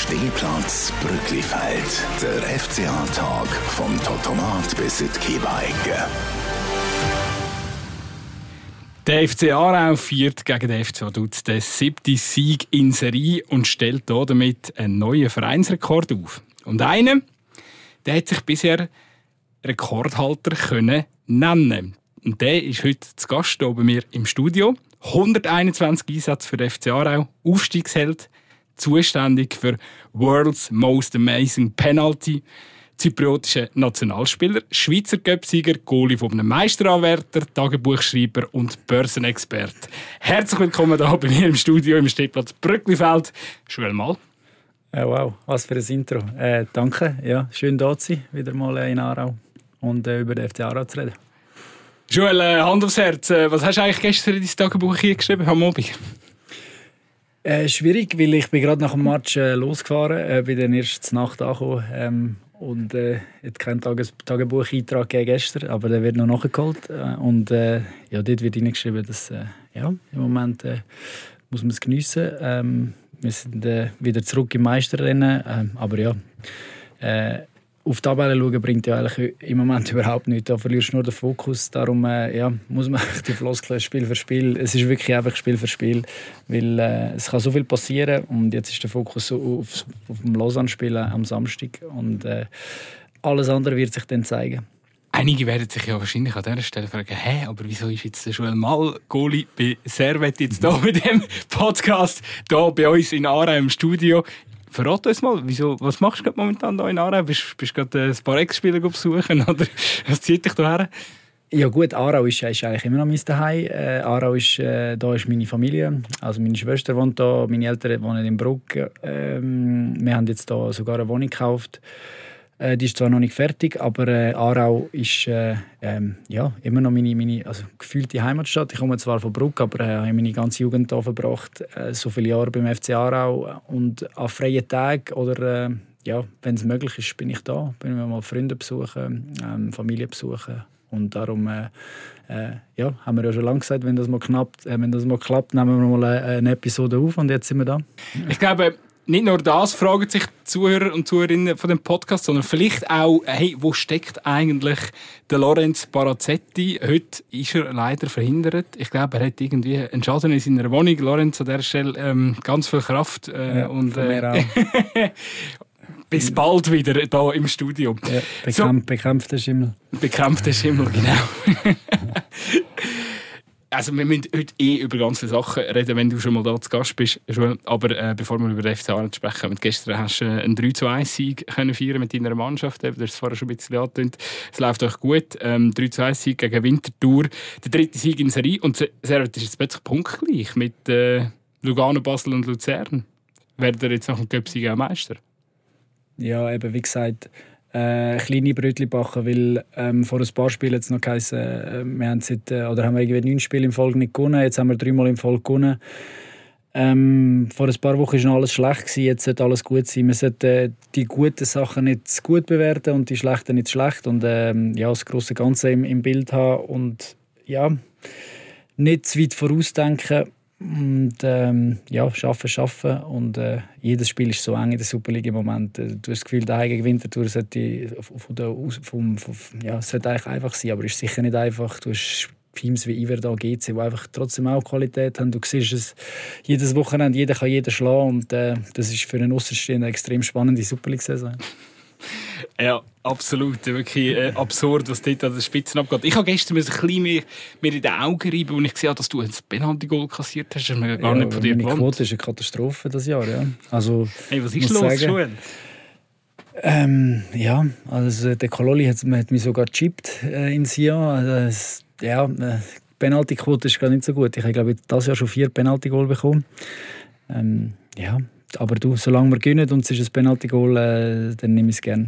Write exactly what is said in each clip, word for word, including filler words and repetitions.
Stehplatz Brücklifeld. Der F C A-Tag vom Totomat bis in die Kiewa-Ecke. Der F C Aarau feiert gegen den F C Vaduz den siebten Sieg in Serie und stellt damit einen neuen Vereinsrekord auf. Und einen, der hat sich bisher Rekordhalter können nennen. Und der ist heute zu Gast hier bei mir im Studio. hunderteinundzwanzig Einsätze für den F C Aarau, Aufstiegsheld, zuständig für World's Most Amazing Penalty, zypriotischer Nationalspieler, Schweizer Cup-Sieger, Goalie von einem Meisteranwärter, Tagebuchschreiber und Börsenexperte. Herzlich willkommen hier bei mir im Studio im Stehplatz Brücklifeld. Joel Mal. Äh, wow, was für ein Intro. Äh, danke, ja, schön da zu sein, wieder mal in Aarau und äh, über den F C Aarau zu reden. Joel, äh, Hand aufs Herz, äh, was hast du eigentlich gestern in dein Tagebuch hier geschrieben am Abend? Äh, schwierig, weil ich bin gerade nach dem Match äh, losgefahren, äh, bin dann erst zur Nacht angekommen ähm, und äh, hat keinen Tages- Tagebucheintrag gegeben gestern, aber der wird noch nachgeholt äh, und äh, ja, dort wird hineingeschrieben, dass äh, ja, im Moment äh, muss man es geniessen. Ähm, wir sind äh, wieder zurück im Meisterrennen, äh, aber ja, äh, auf die Tabelle schauen bringt ja eigentlich im Moment überhaupt nichts. Da verlierst du nur den Fokus. Darum äh, ja, muss man die Floskel Spiel für Spiel. Es ist wirklich einfach Spiel für Spiel, weil äh, es kann so viel passieren und jetzt ist der Fokus so auf, auf dem Lausanne-Spiel am Samstag und äh, alles andere wird sich dann zeigen. Einige werden sich ja wahrscheinlich an dieser Stelle fragen, hä, aber wieso ist jetzt der Joel Mal Goalie bei Servet jetzt hier mit dem Podcast hier bei uns in Aarau im Studio? Verrat uns mal, wieso, was machst du momentan hier in Aarau? Bist du gerade ein paar Ex-Spieler besuchen oder was zieht dich hierher? Ja gut, Aarau ist, ist eigentlich immer noch mein Zuhause. Äh, Aarau ist, äh, da ist meine Familie. Also meine Schwester wohnt da, meine Eltern wohnen in Bruck. Ähm, wir haben jetzt da sogar eine Wohnung gekauft. Äh, die ist zwar noch nicht fertig, aber äh, Aarau ist äh, ähm, ja, immer noch meine, meine also gefühlte Heimatstadt. Ich komme zwar von Bruck, aber äh, habe meine ganze Jugend hier verbracht. Äh, so viele Jahre beim F C Aarau. Und an freien Tagen oder äh, ja, wenn es möglich ist, bin ich da. Bin wir mal Freunde besuchen, ähm, Familie besuchen. Und darum äh, äh, ja, haben wir ja schon lange gesagt, wenn das mal, knappt, äh, wenn das mal klappt, nehmen wir mal eine, eine Episode auf und jetzt sind wir da. Ich glaube, nicht nur das fragen sich die Zuhörer und Zuhörerinnen von dem Podcast, sondern vielleicht auch, hey, wo steckt eigentlich der Lorenz Barazzetti? Heute ist er leider verhindert. Ich glaube, er hat irgendwie einen Schaden in seiner Wohnung. Lorenz, an dieser Stelle ähm, ganz viel Kraft. Äh, ja, und, von mir auch. Bis bald wieder hier im Studio. Ja, bekämpf, so, bekämpfter Schimmel. Bekämpfter Schimmel, genau. Also wir müssen heute eh über ganz viele Sachen reden, wenn du schon mal da zu Gast bist. Aber äh, bevor wir über den F C Aarau sprechen, mit gestern hast du einen drei zu eins Sieg können feiern mit deiner Mannschaft. Du hast es vorher schon ein bisschen angetönt. Es läuft euch gut. Ähm, drei zu eins Sieg gegen Winterthur. Der dritte Sieg in Serie. Und Servet ist jetzt plötzlich punktgleich mit äh, Lugano, Basel und Luzern. Werdet ihr jetzt nach dem Cup-Sieg auch Meister? Ja, eben wie gesagt, äh, kleine Brötchen backen, weil ähm, vor ein paar Spielen jetzt noch geheißen, äh, wir haben seit, äh, oder haben wir irgendwie neun Spiele in Folge nicht gewonnen, jetzt haben wir dreimal in Folge gewonnen. Ähm, vor ein paar Wochen war noch alles schlecht gewesen, jetzt sollte alles gut sein. Wir sollten äh, die guten Sachen nicht zu gut bewerten und die schlechten nicht schlecht und ähm, ja, das grosse Ganze im, im Bild haben und ja, nicht zu weit vorausdenken. Und ähm, ja, schaffen, schaffen. Und äh, jedes Spiel ist so eng in der Superliga im Moment. Du hast das Gefühl, der gegen Winterthur sollte, von der, vom, vom, ja, sollte eigentlich einfach sein, aber es ist sicher nicht einfach. Du hast Teams wie Iverda, G C, die einfach trotzdem auch Qualität haben. Du siehst es jedes Wochenende, jeder kann jeden schlagen. Und äh, das ist für einen Aussenstehenden eine extrem spannende Superliga-Saison. Ja, absolut. Wirklich äh, absurd, was dort an den Spitzen abgeht. Ich habe gestern ein bisschen mehr, mehr in den Augen reiben, als ich gesehen habe, dass du ein Penalty-Goal kassiert hast. Das ist mir gar ja, nicht von dir gewohnt. Meine Quote gewohnt. ist eine Katastrophe dieses Jahr. Ja. Also, hey, was ist los, Joel? Ähm, ja, also der Kololi hat, hat mich sogar gechippt äh, ins Jahr. Also, es, ja, die Penalty-Quote ist gar nicht so gut. Ich habe, glaube ich, dieses Jahr schon vier Penalty-Goal bekommen. Ähm, ja, aber du, solange wir gewinnen und es ist ein Penalty-Goal, äh, dann nehme ich es gerne.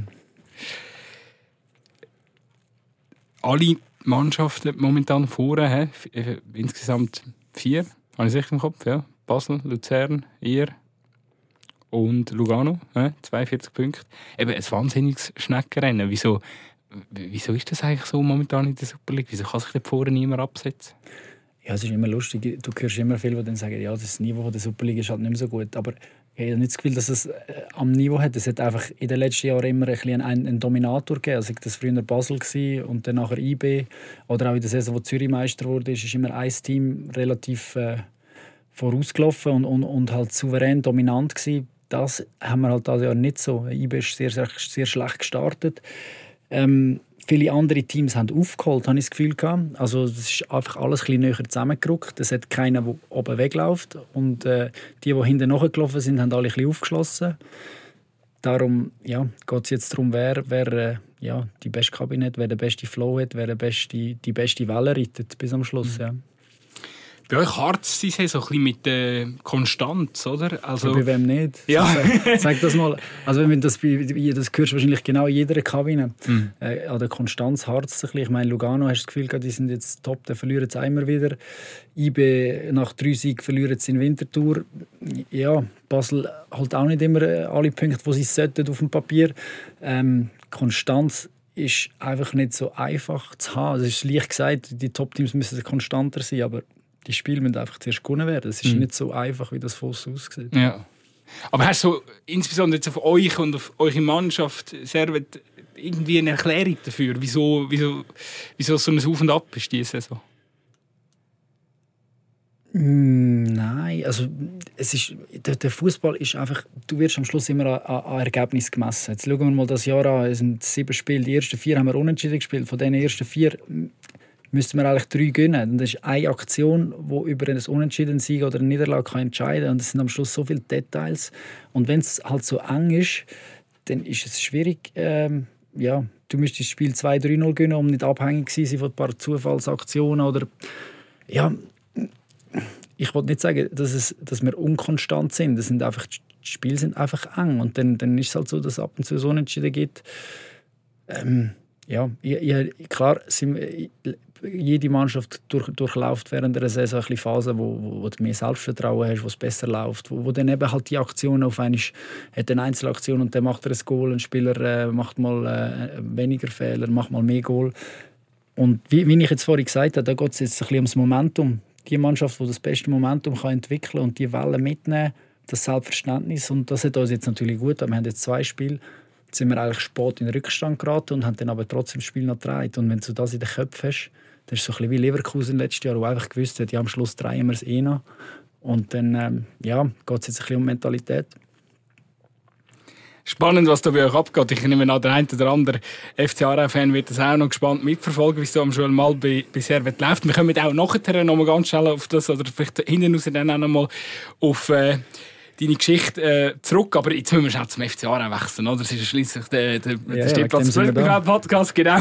Alle Mannschaften momentan vorne, he? Insgesamt vier, habe ich sicher im Kopf, ja. Basel, Luzern, ihr und Lugano, he? zweiundvierzig Punkte. Eben ein wahnsinniges Schneckenrennen. Wieso, wieso ist das eigentlich so momentan in der Super League? Wieso kann sich dort vorne niemand absetzen? Ja, es ist immer lustig. Du hörst immer viele, die dann sagen, ja, das Niveau der Superliga ist halt nicht mehr so gut. Aber Ich habe nicht das Gefühl, dass es äh, am Niveau hat. Es hat einfach in den letzten Jahren immer ein bisschen einen, einen Dominator gegeben. Also das früher Basel gewesen und dann nachher I B. Oder auch in der Saison, wo Zürich Meister wurde, ist, ist immer ein Team relativ äh, vorausgelaufen und, und, und halt souverän dominant gewesen. Das haben wir halt dieses Jahr nicht so. I B ist sehr, sehr, sehr schlecht gestartet. Ähm, viele andere Teams haben aufgeholt, habe ich das Gefühl gehabt. Also es ist einfach alles ein bisschen näher zusammengerückt. Es hat keiner, der oben wegläuft. Und äh, die, die hinten nachgelaufen sind, haben alle ein bisschen aufgeschlossen. Darum ja, geht es jetzt darum, wer, wer äh, ja, die beste Kabinett, wer den besten Flow hat, wer den beste, die beste Welle reitet bis am Schluss. Mhm. Ja. Bei euch hart ist es so ein bisschen mit der Konstanz, oder? Also, ja, bei wem nicht? Ja. Sag, sag das mal. Also wenn das, das hörst du wahrscheinlich genau in jeder Kabine. Mhm. Äh, an der Konstanz hart es ein bisschen. Ich meine, Lugano, hast du das Gefühl, die sind jetzt top, dann verlieren sie immer wieder. I B nach drei Siegen verlieren sie in Winterthur. Ja, Basel halt auch nicht immer alle Punkte, die sie sollten auf dem Papier. Ähm, Konstanz ist einfach nicht so einfach zu haben. Es ist leicht gesagt, die Top-Teams müssen konstanter sein, aber die Spiele müssen einfach zuerst gewonnen werden. Es ist mhm. nicht so einfach, wie das Fuss aussieht. Ja. Aber hast du insbesondere jetzt auf euch und auf eure Mannschaft Servet irgendwie eine Erklärung dafür, wieso, wieso, wieso so ein Auf und Ab ist diese Saison? Nein, also es ist, der, der Fußball ist einfach, du wirst am Schluss immer an, an Ergebnis gemessen. Jetzt schauen wir mal das Jahr an, es sind sieben Spiele, die ersten vier haben wir unentschieden gespielt, von diesen ersten vier müssten wir eigentlich drei gewinnen. Und das ist eine Aktion, die über ein Unentschieden Sieg oder eine Niederlage entscheiden kann. Und es sind am Schluss so viele Details. Und wenn es halt so eng ist, dann ist es schwierig. Ähm, ja, du müsstest das Spiel zwei drei null gewinnen, um nicht abhängig zu sein von ein paar Zufallsaktionen. Oder, ja, ich wollte nicht sagen, dass, es, dass wir unkonstant sind. Das sind einfach, die Spiele sind einfach eng. Und dann, dann ist es halt so, dass es ab und zu so Unentschieden gibt. Ähm, ja, ich, ich, klar, sind, jede Mannschaft durch, durchläuft während der Saison eine Phase, wo, wo, wo du mehr Selbstvertrauen hast, wo es besser läuft, wo, wo dann eben halt die Aktionen auf einmal hat eine Einzelaktion und dann macht er ein Goal, ein Spieler äh, macht mal äh, weniger Fehler, macht mal mehr Goal. Und wie, wie ich jetzt vorhin gesagt habe, da geht es jetzt ein bisschen ums Momentum. Die Mannschaft, die das beste Momentum kann entwickeln kann und die Welle mitnehmen, das Selbstverständnis, und das hat uns jetzt natürlich gut. Wir haben jetzt zwei Spiele, jetzt sind wir eigentlich spät in den Rückstand geraten und haben dann aber trotzdem das Spiel noch gedreht. Und wenn du das in den Köpfen hast, das ist so ein bisschen wie Leverkusen letztes Jahr, wo einfach gewusst hat, ja, am Schluss drehen wir es eh noch. Und dann ähm, ja, geht es jetzt ein bisschen um Mentalität. Spannend, was da bei euch abgeht. Ich nehme an, der eine oder andere F C Aarau-Fan wird das auch noch gespannt mitverfolgen, wie es so am Schul mal bei, bei Servet läuft. Wir kommen auch nachher noch mal ganz schnell auf das, oder vielleicht hinten raus dann auch noch mal auf äh, deine Geschichte äh, zurück. Aber jetzt müssen wir schon zum F C Aarau wechseln, oder? Das ist schließlich der, der, ja, der Stehplatz-Podcast, genau.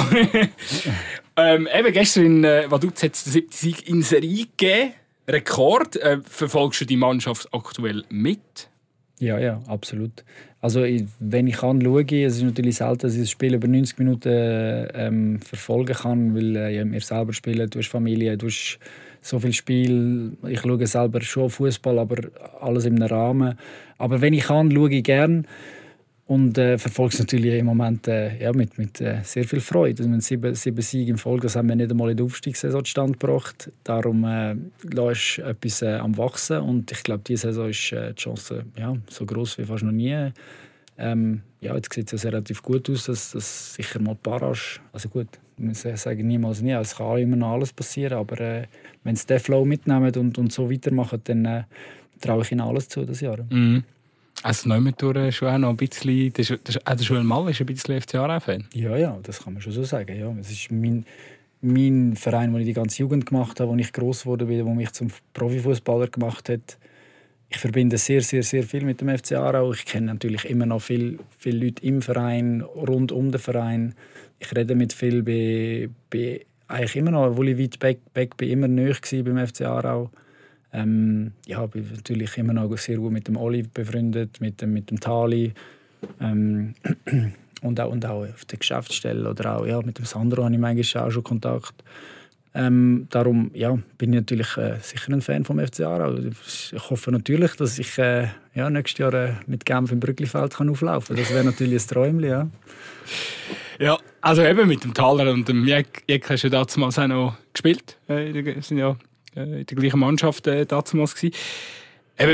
ähm, eben gestern in äh, Vaduz hat es den siebten Sieg in Serie gegeben. Rekord. Äh, verfolgst du die Mannschaft aktuell mit? Ja, ja, absolut. Also wenn ich kann, schaue ich. Es ist natürlich selten, dass ich das Spiel über neunzig Minuten ähm, verfolgen kann, weil äh, ja, wir selber spielen, du hast Familie, du hast so viel Spiel. Ich schaue selber schon Fußball, aber alles im Rahmen. Aber wenn ich kann, schaue ich gerne und äh, verfolge es natürlich im Moment äh, ja, mit, mit äh, sehr viel Freude. Also, sieben, sieben Siege in Folge, das haben wir nicht einmal in der Aufstiegssaison zustande gebracht. Darum äh, ist etwas äh, am Wachsen und ich glaube, diese Saison ist äh, die Chance ja, so gross wie fast noch nie. Ähm, ja, jetzt sieht es ja relativ gut aus, dass das sicher mal Barrage, also gut, ich muss sagen, niemals nie, es kann immer noch alles passieren, aber äh, wenn sie den Flow mitnehmen und, und so weitermachen, dann äh, traue ich ihnen alles zu das Jahr. Mhm. Also Neumentor schon auch noch ein bisschen, der, der, der Joel Mal ist ein bisschen F C Aarau-Fan. Ja, ja, das kann man schon so sagen. Ja. Es ist mein, mein Verein, wo ich die ganze Jugend gemacht habe, wo ich gross geworden bin, wo mich zum Profifußballer gemacht hat. Ich verbinde sehr, sehr, sehr viel mit dem F C Aarau. Ich kenne natürlich immer noch viele, viele Leute im Verein, rund um den Verein. Ich rede mit vielen, bin, bin eigentlich immer noch, obwohl ich weit weg, weg bin, immer nahe beim F C Aarau. Ähm, ja, bin natürlich immer noch sehr gut mit dem Oli befreundet, mit dem, mit dem Tali ähm, und, auch, und auch auf der Geschäftsstelle oder auch ja, mit dem Sandro habe ich manchmal auch schon Kontakt. Ähm, darum ja, bin ich natürlich äh, sicher ein Fan vom F C Aarau. Ich hoffe natürlich, dass ich äh, ja, nächstes Jahr äh, mit Genf im Brücklifeld kann auflaufen kann. Das wäre natürlich ein Träumchen, ja. Ja, also eben mit dem Thaler und dem Jeck hast du ja damals auch noch gespielt. Wir sind ja in der gleichen Mannschaft äh, damals gewesen. Eben,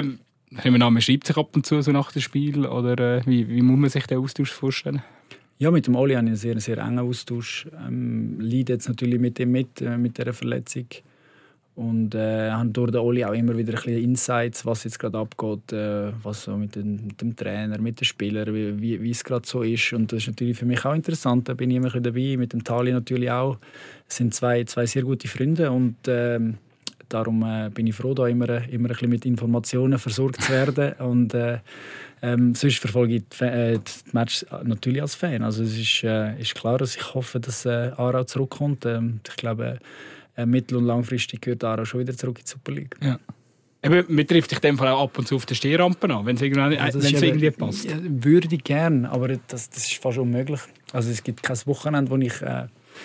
Man schreibt sich ab und zu so nach dem Spiel, oder äh, wie, wie muss man sich den Austausch vorstellen? Ja, mit dem Oli habe ich einen sehr, sehr engen Austausch. Ähm, leide jetzt natürlich mit ihm mit, äh, mit dieser Verletzung. Und äh, habe durch den Oli auch immer wieder ein bisschen Insights, was jetzt gerade abgeht, äh, was so mit, den, mit dem Trainer, mit den Spielern, wie, wie, wie es gerade so ist. Und das ist natürlich für mich auch interessant. Da bin ich immer ein bisschen dabei, mit dem Tali natürlich auch. Es sind zwei, zwei sehr gute Freunde und äh, darum äh, bin ich froh, da immer, immer ein bisschen mit Informationen versorgt zu werden. Und äh, ähm, sonst verfolge ich die, äh, die Match natürlich als Fan. Also es ist, äh, ist klar, dass ich hoffe, dass äh, Aarau zurückkommt. Ähm, ich glaube, äh, mittel- und langfristig gehört Aarau schon wieder zurück in die Super League. Ja. Eben, man trifft dich in dem Fall auch ab und zu auf der Stehrampe an, wenn es irgendwie, ja, eben, irgendwie passt. Ja, würde ich gerne, aber das, das ist fast unmöglich. Also es gibt kein Wochenende, wo ich äh,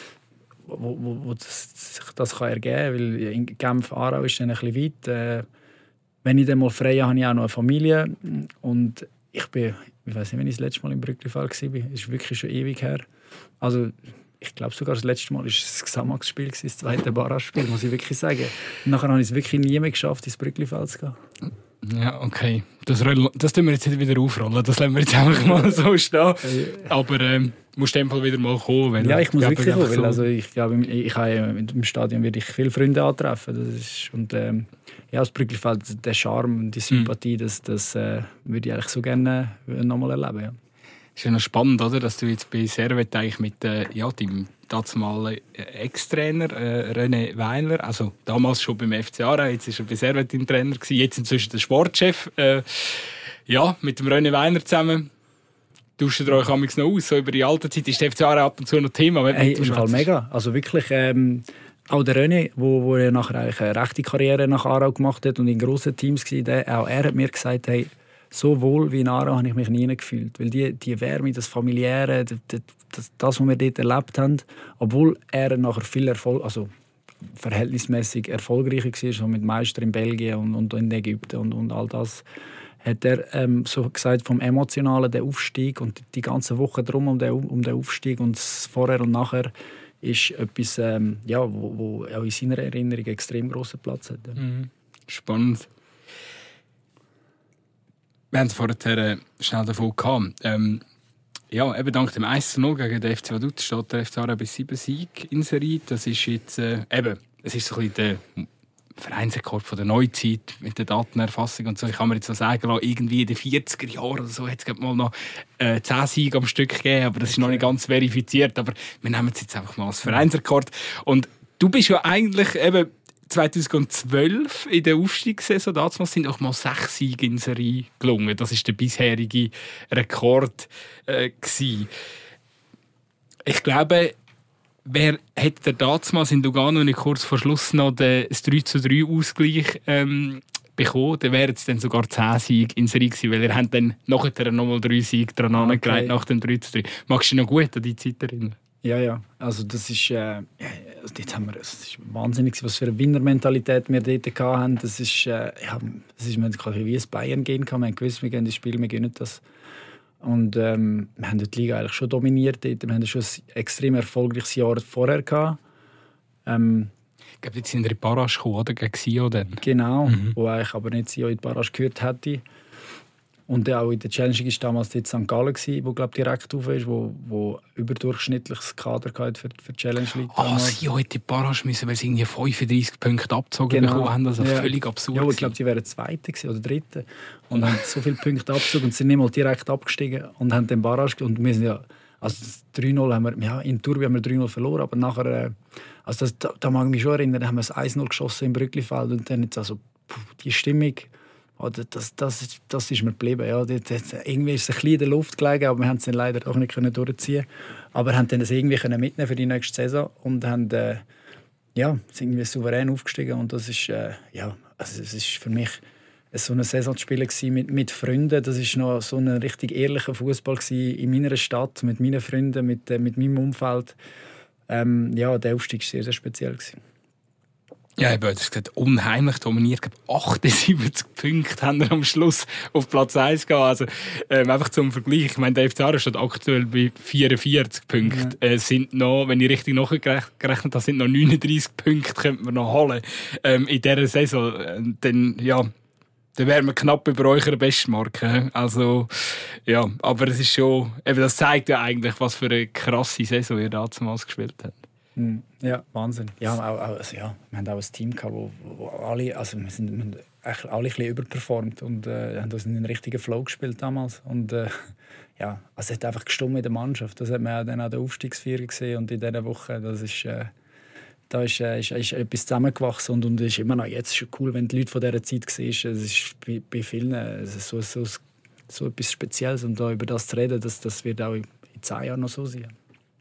wo, wo, wo das, das kann ergeben kann, weil in Genf, Aarau ist dann ein bisschen weit. Äh, wenn ich dann mal frei habe, habe ich auch noch eine Familie. Und ich bin, ich weiß nicht, wenn ich das letzte Mal im Brücklifall war, das ist wirklich schon ewig her. Also ich glaube sogar das letzte Mal war es das Xamax-Spiel, das zweite Barrage-Spiel, muss ich wirklich sagen. Und nachher habe ich es wirklich nie mehr geschafft, ins Brücklifall zu gehen. Ja, okay. Das, das tun wir jetzt nicht wieder aufrollen. Das lassen wir jetzt einfach mal so stehen. Aber ähm, musst du in dem Fall wieder mal kommen. Weil, ja, ich muss wirklich kommen, so weil also ich glaube, ich, ich habe, im Stadion werde ich viele Freunde antreffen. Das ist, und ähm, ja, das Brücklifeld, der Charme und die Sympathie, mhm. das, das äh, würde ich eigentlich so gerne noch mal erleben. Ja. Es ist ja noch spannend, oder, dass du jetzt bei Servet eigentlich mit äh, ja, deinem damaligen Ex-Trainer äh, René Weiler, also damals schon beim F C Aarau, jetzt war er bei Servet im Trainer gewesen, jetzt inzwischen der Sportchef, äh, ja, mit dem René Weiler zusammen. Tauscht ihr euch amigs noch aus? So über die alte Zeit ist der F C Aarau ab und zu noch Thema. Hey, im Fall mega. Also wirklich, ähm, auch der René, wo, wo er nachher eigentlich eine rechte Karriere nach Aarau gemacht hat und in grossen Teams war, der, auch er hat mir gesagt, hey, so wohl wie in Aarau habe ich mich nie gefühlt. Weil die, die Wärme, das Familiäre, das, das, das, was wir dort erlebt haben, obwohl er nachher viel Erfolg, also verhältnismäßig erfolgreicher war, so mit Meister in Belgien und, und in Ägypten und, und all das, hat er ähm, so gesagt, vom Emotionalen, der Aufstieg und die ganze Woche drum um den, um den Aufstieg und das Vorher und Nachher ist etwas, ähm, ja, wo, wo auch in seiner Erinnerung einen extrem grossen Platz hat. Mhm. Spannend. Wir haben es vorher äh, schnell davon gehabt. Ähm, ja, eben dank dem eins zu null gegen den F C Vaduz steht der F C Aarau bei sieben Sieg in Serie. Das ist jetzt, äh, eben, es ist so ein bisschen der Vereinsrekord von der Neuzeit mit der Datenerfassung und so. Ich kann mir jetzt so sagen, irgendwie in den vierziger Jahren oder so hat es mal noch äh, zehn Siege am Stück gegeben, aber das ist noch nicht ganz verifiziert. Aber wir nehmen es jetzt einfach mal als Vereinsrekord. Und du bist ja eigentlich eben zweitausendzwölf in der Aufstiegssaison, damals sind auch mal sechs Siege in Serie gelungen. Das war der bisherige Rekord. Äh, ich glaube, wer hätte damals in Lugano nicht kurz vor Schluss noch den drei zu drei Ausgleich ähm, bekommen, dann wären es dann sogar zehn Siege in Serie gewesen, weil er hat dann nachher nochmal drei Siege dran okay. angelegt nach dem drei zu drei. Magst du dich noch gut an die Zeit erinnern? Ja, ja. Also das ist, äh, dort haben wir, das ist wahnsinnig, was für eine Winnermentalität wir dort hatten. Das ist, äh, ja, das ist, wir hatten wie ein Bayern gehen kann. Wir haben gewusst, wir gehen das Spiel, wir gewinnen das. Und ähm, wir haben die Liga eigentlich schon dominiert dort. Wir hatten schon ein extrem erfolgreiches Jahr vorher gehabt. Ähm, ich glaube, jetzt sind wir in die Barrage gekommen, oder? Gegen Sio dann. Genau, mhm. wo eigentlich aber nicht Sio in die Barrage gehört hätte. Und auch in der Challenge war damals dort Sankt Gallen, wo glaub, direkt auf ist, wo, wo überdurchschnittliches Kader hatte für, für die Challenge League. Ah, sie heute die Barrage müssen, weil sie irgendwie fünfunddreissig Punkte abgezogen genau. bekommen haben. Also ja. völlig absurd. Ja, ich glaube, sie wären Zweite oder Dritte und haben so viele Punkte abgezogen und sind nicht mal direkt abgestiegen und haben den Barrage und wir sind ja, also drei null haben wir, ja, in Turbi haben wir drei null verloren, aber nachher, äh, also das, da, da mag ich mich schon erinnern, da haben wir das eins null geschossen im Brücklifeld und dann jetzt also puh, die Stimmung. Das, das, das ist mir geblieben. Ja, das, das, irgendwie ist es ein bisschen in der Luft gelegen, aber wir haben es dann leider auch nicht durchziehen. Aber wir konnten das irgendwie mitnehmen für die nächste Saison und haben äh, ja, sind irgendwie souverän aufgestiegen. Und das ist, äh, ja, also es ist für mich so eine Saison zu spielen mit, mit Freunden. Das ist noch so ein richtig ehrlicher Fußball in meiner Stadt, mit meinen Freunden, mit, äh, mit meinem Umfeld. Ähm, ja, der Aufstieg war sehr, sehr speziell gewesen. Ja, ich habe gesagt, unheimlich dominiert. Ich glaube, achtundsiebzig Punkte haben wir am Schluss auf Platz eins gehabt. Also, ähm, einfach zum Vergleich. Ich meine, der F C Aarau steht aktuell bei vierundvierzig Punkten. Ja. Äh, sind noch, wenn ich richtig nachgerechnet habe, sind noch neununddreissig Punkte, könnte man noch holen ähm, in dieser Saison. Äh, dann, ja, Dann wären wir knapp über eurer Bestmarke. Also, ja, aber es ist schon, eben, das zeigt ja eigentlich, was für eine krasse Saison ihr damals gespielt habt. Ja, Wahnsinn. Ja, auch, also, ja, wir hatten auch ein Team gehabt, wo, wo alle, also wir sind, wir haben eigentlich alle ein bisschen überperformt und äh, haben uns in einen richtigen Flow gespielt damals. Und äh, ja, also es hat einfach gestimmt in der Mannschaft. Das hat man auch dann an der Aufstiegsfeier gesehen und in dieser Woche, das ist, äh, da ist, äh, ist, ist etwas zusammengewachsen und, und ist immer noch jetzt schon cool, wenn die Leute von dieser Zeit sehen. Es ist bei, bei vielen es ist so, so, so etwas Spezielles und da über das zu reden, das, das wird auch in zehn Jahren noch so sein.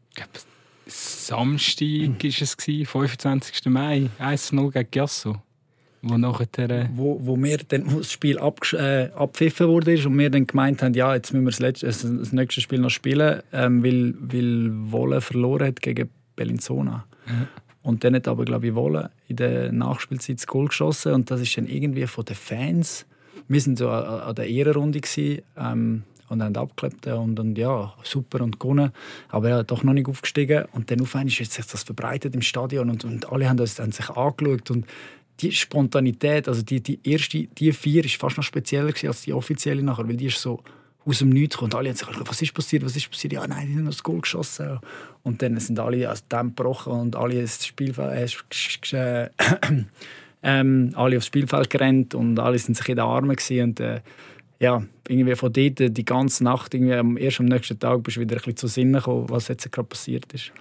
Samstag war es, fünfundzwanzigsten Mai, eins zu null gegen Giasso. Wo, nachher, äh... wo, wo, wir dann, wo das Spiel abgesch- äh, abgepfiffen wurde und wir dann gemeint haben, ja, jetzt müssen wir das, letzte, also das nächste Spiel noch spielen, ähm, weil, weil Wolle verloren hat gegen Bellinzona. Mhm. Und dann hat aber, glaube ich, Wolle in der Nachspielzeit das Goal geschossen und das ist dann irgendwie von den Fans. Wir waren so an, an der Ehrenrunde gewesen, ähm, und haben abgeklebt und, und ja, super und gewonnen. Aber ja, doch noch nicht aufgestiegen. Und dann auf einmal ist sich das verbreitet im Stadion und, und alle haben, das, haben sich angeschaut. Und die Spontanität, also die, die erste, die vier, ist fast noch spezieller als die offizielle nachher, weil die ist so aus dem Nichts gekommen. Und alle haben sich gedacht, was ist passiert, was ist passiert? Ja, nein, die haben das Goal geschossen. Und dann sind alle aus dem gebrochen und alle ins Spielfeld, äh, ähm, alle aufs Spielfeld gerannt und alle sind sich in den Armen gewesen. Und äh, ja, irgendwie von dort die ganze Nacht, irgendwie erst am nächsten Tag bist du wieder ein bisschen zu Sinnen gekommen, was jetzt gerade passiert ist.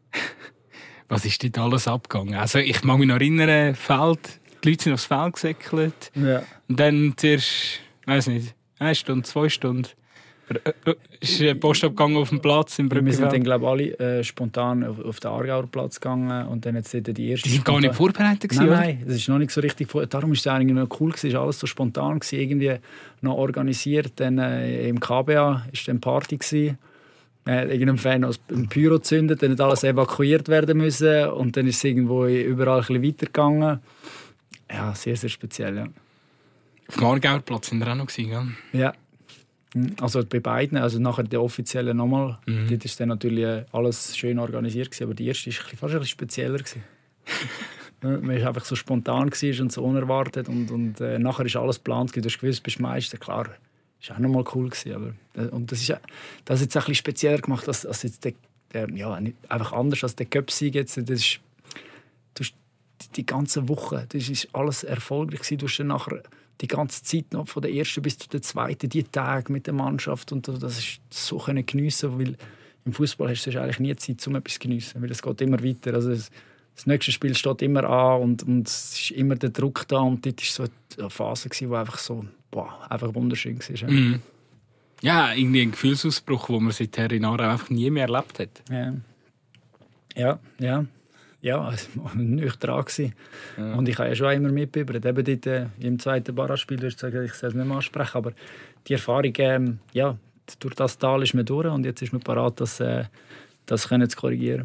Was ist dort alles abgegangen? Also ich mag mich noch erinnern, Feld, die Leute sind aufs Feld gesäckelt. Ja. Und dann zuerst, weiß nicht, eine Stunde, zwei Stunden, ist ein Post abgegangen auf dem Platz im Brückenfeld. Wir sind dann, glaube ich, alle äh, spontan auf, auf den Aargauer Platz gegangen und dann jetzt die erste. Die sind gar nicht vorbereitet gewesen, Nein, nein, das ist noch nicht so richtig. Darum war es eigentlich noch cool gewesen, alles so spontan gewesen, irgendwie noch organisiert. Dann äh, im K B A war dann Party gewesen. Äh, irgendein Fan hat ein Pyro gezündet, dann hat alles evakuiert werden müssen und dann ist es irgendwo überall ein bisschen weitergegangen. Ja, sehr, sehr speziell, ja. Auf dem Aargauer Platz sind wir auch noch gewesen, gell? Ja. Also bei beiden, also nachher der offizielle nochmal, mhm. dort war dann natürlich alles schön organisiert gewesen, aber die erste war fast ein bisschen spezieller gewesen. Man war einfach so spontan und so unerwartet und, und äh, nachher ist alles geplant, du hast gewusst, bist Meister, klar, das war auch nochmal cool gewesen, aber äh, und das ist das ist jetzt ein bisschen spezieller gemacht, als, als jetzt der, der, ja, nicht, einfach anders als der Cup-Sieg jetzt, das ist, du hast die, die ganze Woche, das ist alles erfolgreich gewesen, du hast dann nachher die ganze Zeit noch, von der ersten bis zur zweiten, die Tage mit der Mannschaft und das ist so können geniessen, weil im Fußball hast du eigentlich nie Zeit, um etwas zu geniessen, weil es geht immer weiter. Also das, das nächste Spiel steht immer an und, und es ist immer der Druck da und dort war so eine Phase, die einfach so, boah, einfach wunderschön war. Mhm. Ja, irgendwie ein Gefühlsausbruch, den man seither in Aarau einfach nie mehr erlebt hat. Ja, ja, ja. Ja, es war nicht dran. Ja. Und ich habe ja schon immer mitbekommen. Eben dort, äh, im zweiten Barrage-Spiel, du hast gesagt, ich soll es nicht mehr ansprechen, aber die Erfahrung, ähm, ja, durch das Tal ist man durch und jetzt ist man bereit, das, äh, das können zu korrigieren.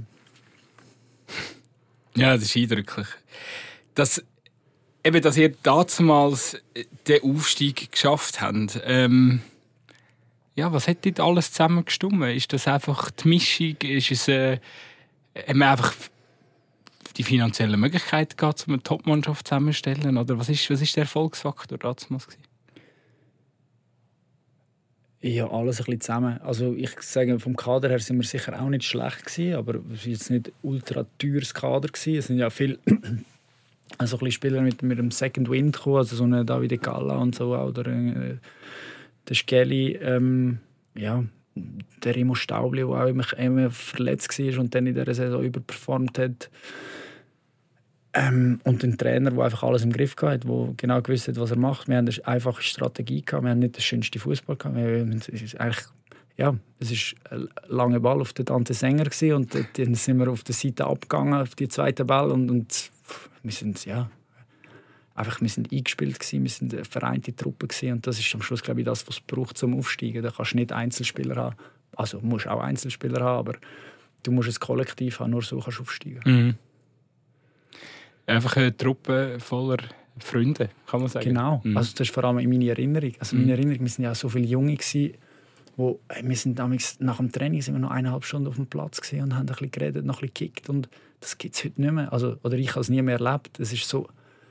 Ja, das ist eindrücklich. Dass, eben, dass ihr damals den Aufstieg geschafft habt, ähm, ja, was hat dort alles zusammengestimmt? Ist das einfach die Mischung? Ist es äh, haben wir einfach die finanzielle Möglichkeit gehabt, um eine Top-Mannschaft zusammenzustellen? Oder was ist, was ist der Erfolgsfaktor damals? Ja, alles ein bisschen zusammen. Also ich sage, vom Kader her sind wir sicher auch nicht schlecht gewesen, aber es war jetzt nicht ultra teures Kader gewesen. Es sind ja viele also ein bisschen Spieler mit, mit dem Second Wind gekommen, also so eine Davide Galla und so, oder äh, der Skelly, ähm, ja, der Remo Staubli, der auch immer, immer verletzt war und dann in dieser Saison überperformt hat. Ähm, und ein Trainer, der einfach alles im Griff hatte, der genau gewusst hat, was er macht. Wir haben eine einfache Strategie gehabt, wir haben nicht den schönsten Fußball gehabt. Wir, es ist eigentlich, ja, es ist ein langer Ball auf den Dante Sänger gewesen, und dann sind wir auf der Seite abgegangen auf die zweite Ball und, und wir sind ja einfach, wir sind eingespielt gewesen, wir sind eine vereinte Truppe gewesen, und das ist am Schluss, glaube ich, das, was es braucht zum Aufsteigen. Da kannst du nicht Einzelspieler haben, also du musst auch Einzelspieler haben, aber du musst ein Kollektiv haben, nur so kannst du aufsteigen. Mhm. Einfach eine Truppe voller Freunde, kann man sagen. Genau, mhm. Also das ist vor allem in meiner Erinnerung. Also in meiner Erinnerung, wir sind ja so viele Junge gewesen, wo, wir sind damals, nach dem Training sind wir noch eineinhalb Stunden auf dem Platz gewesen und haben ein bisschen geredet, noch ein bisschen gekickt, und das gibt es heute nicht mehr. Also, oder ich habe es nie mehr erlebt. Es ist so,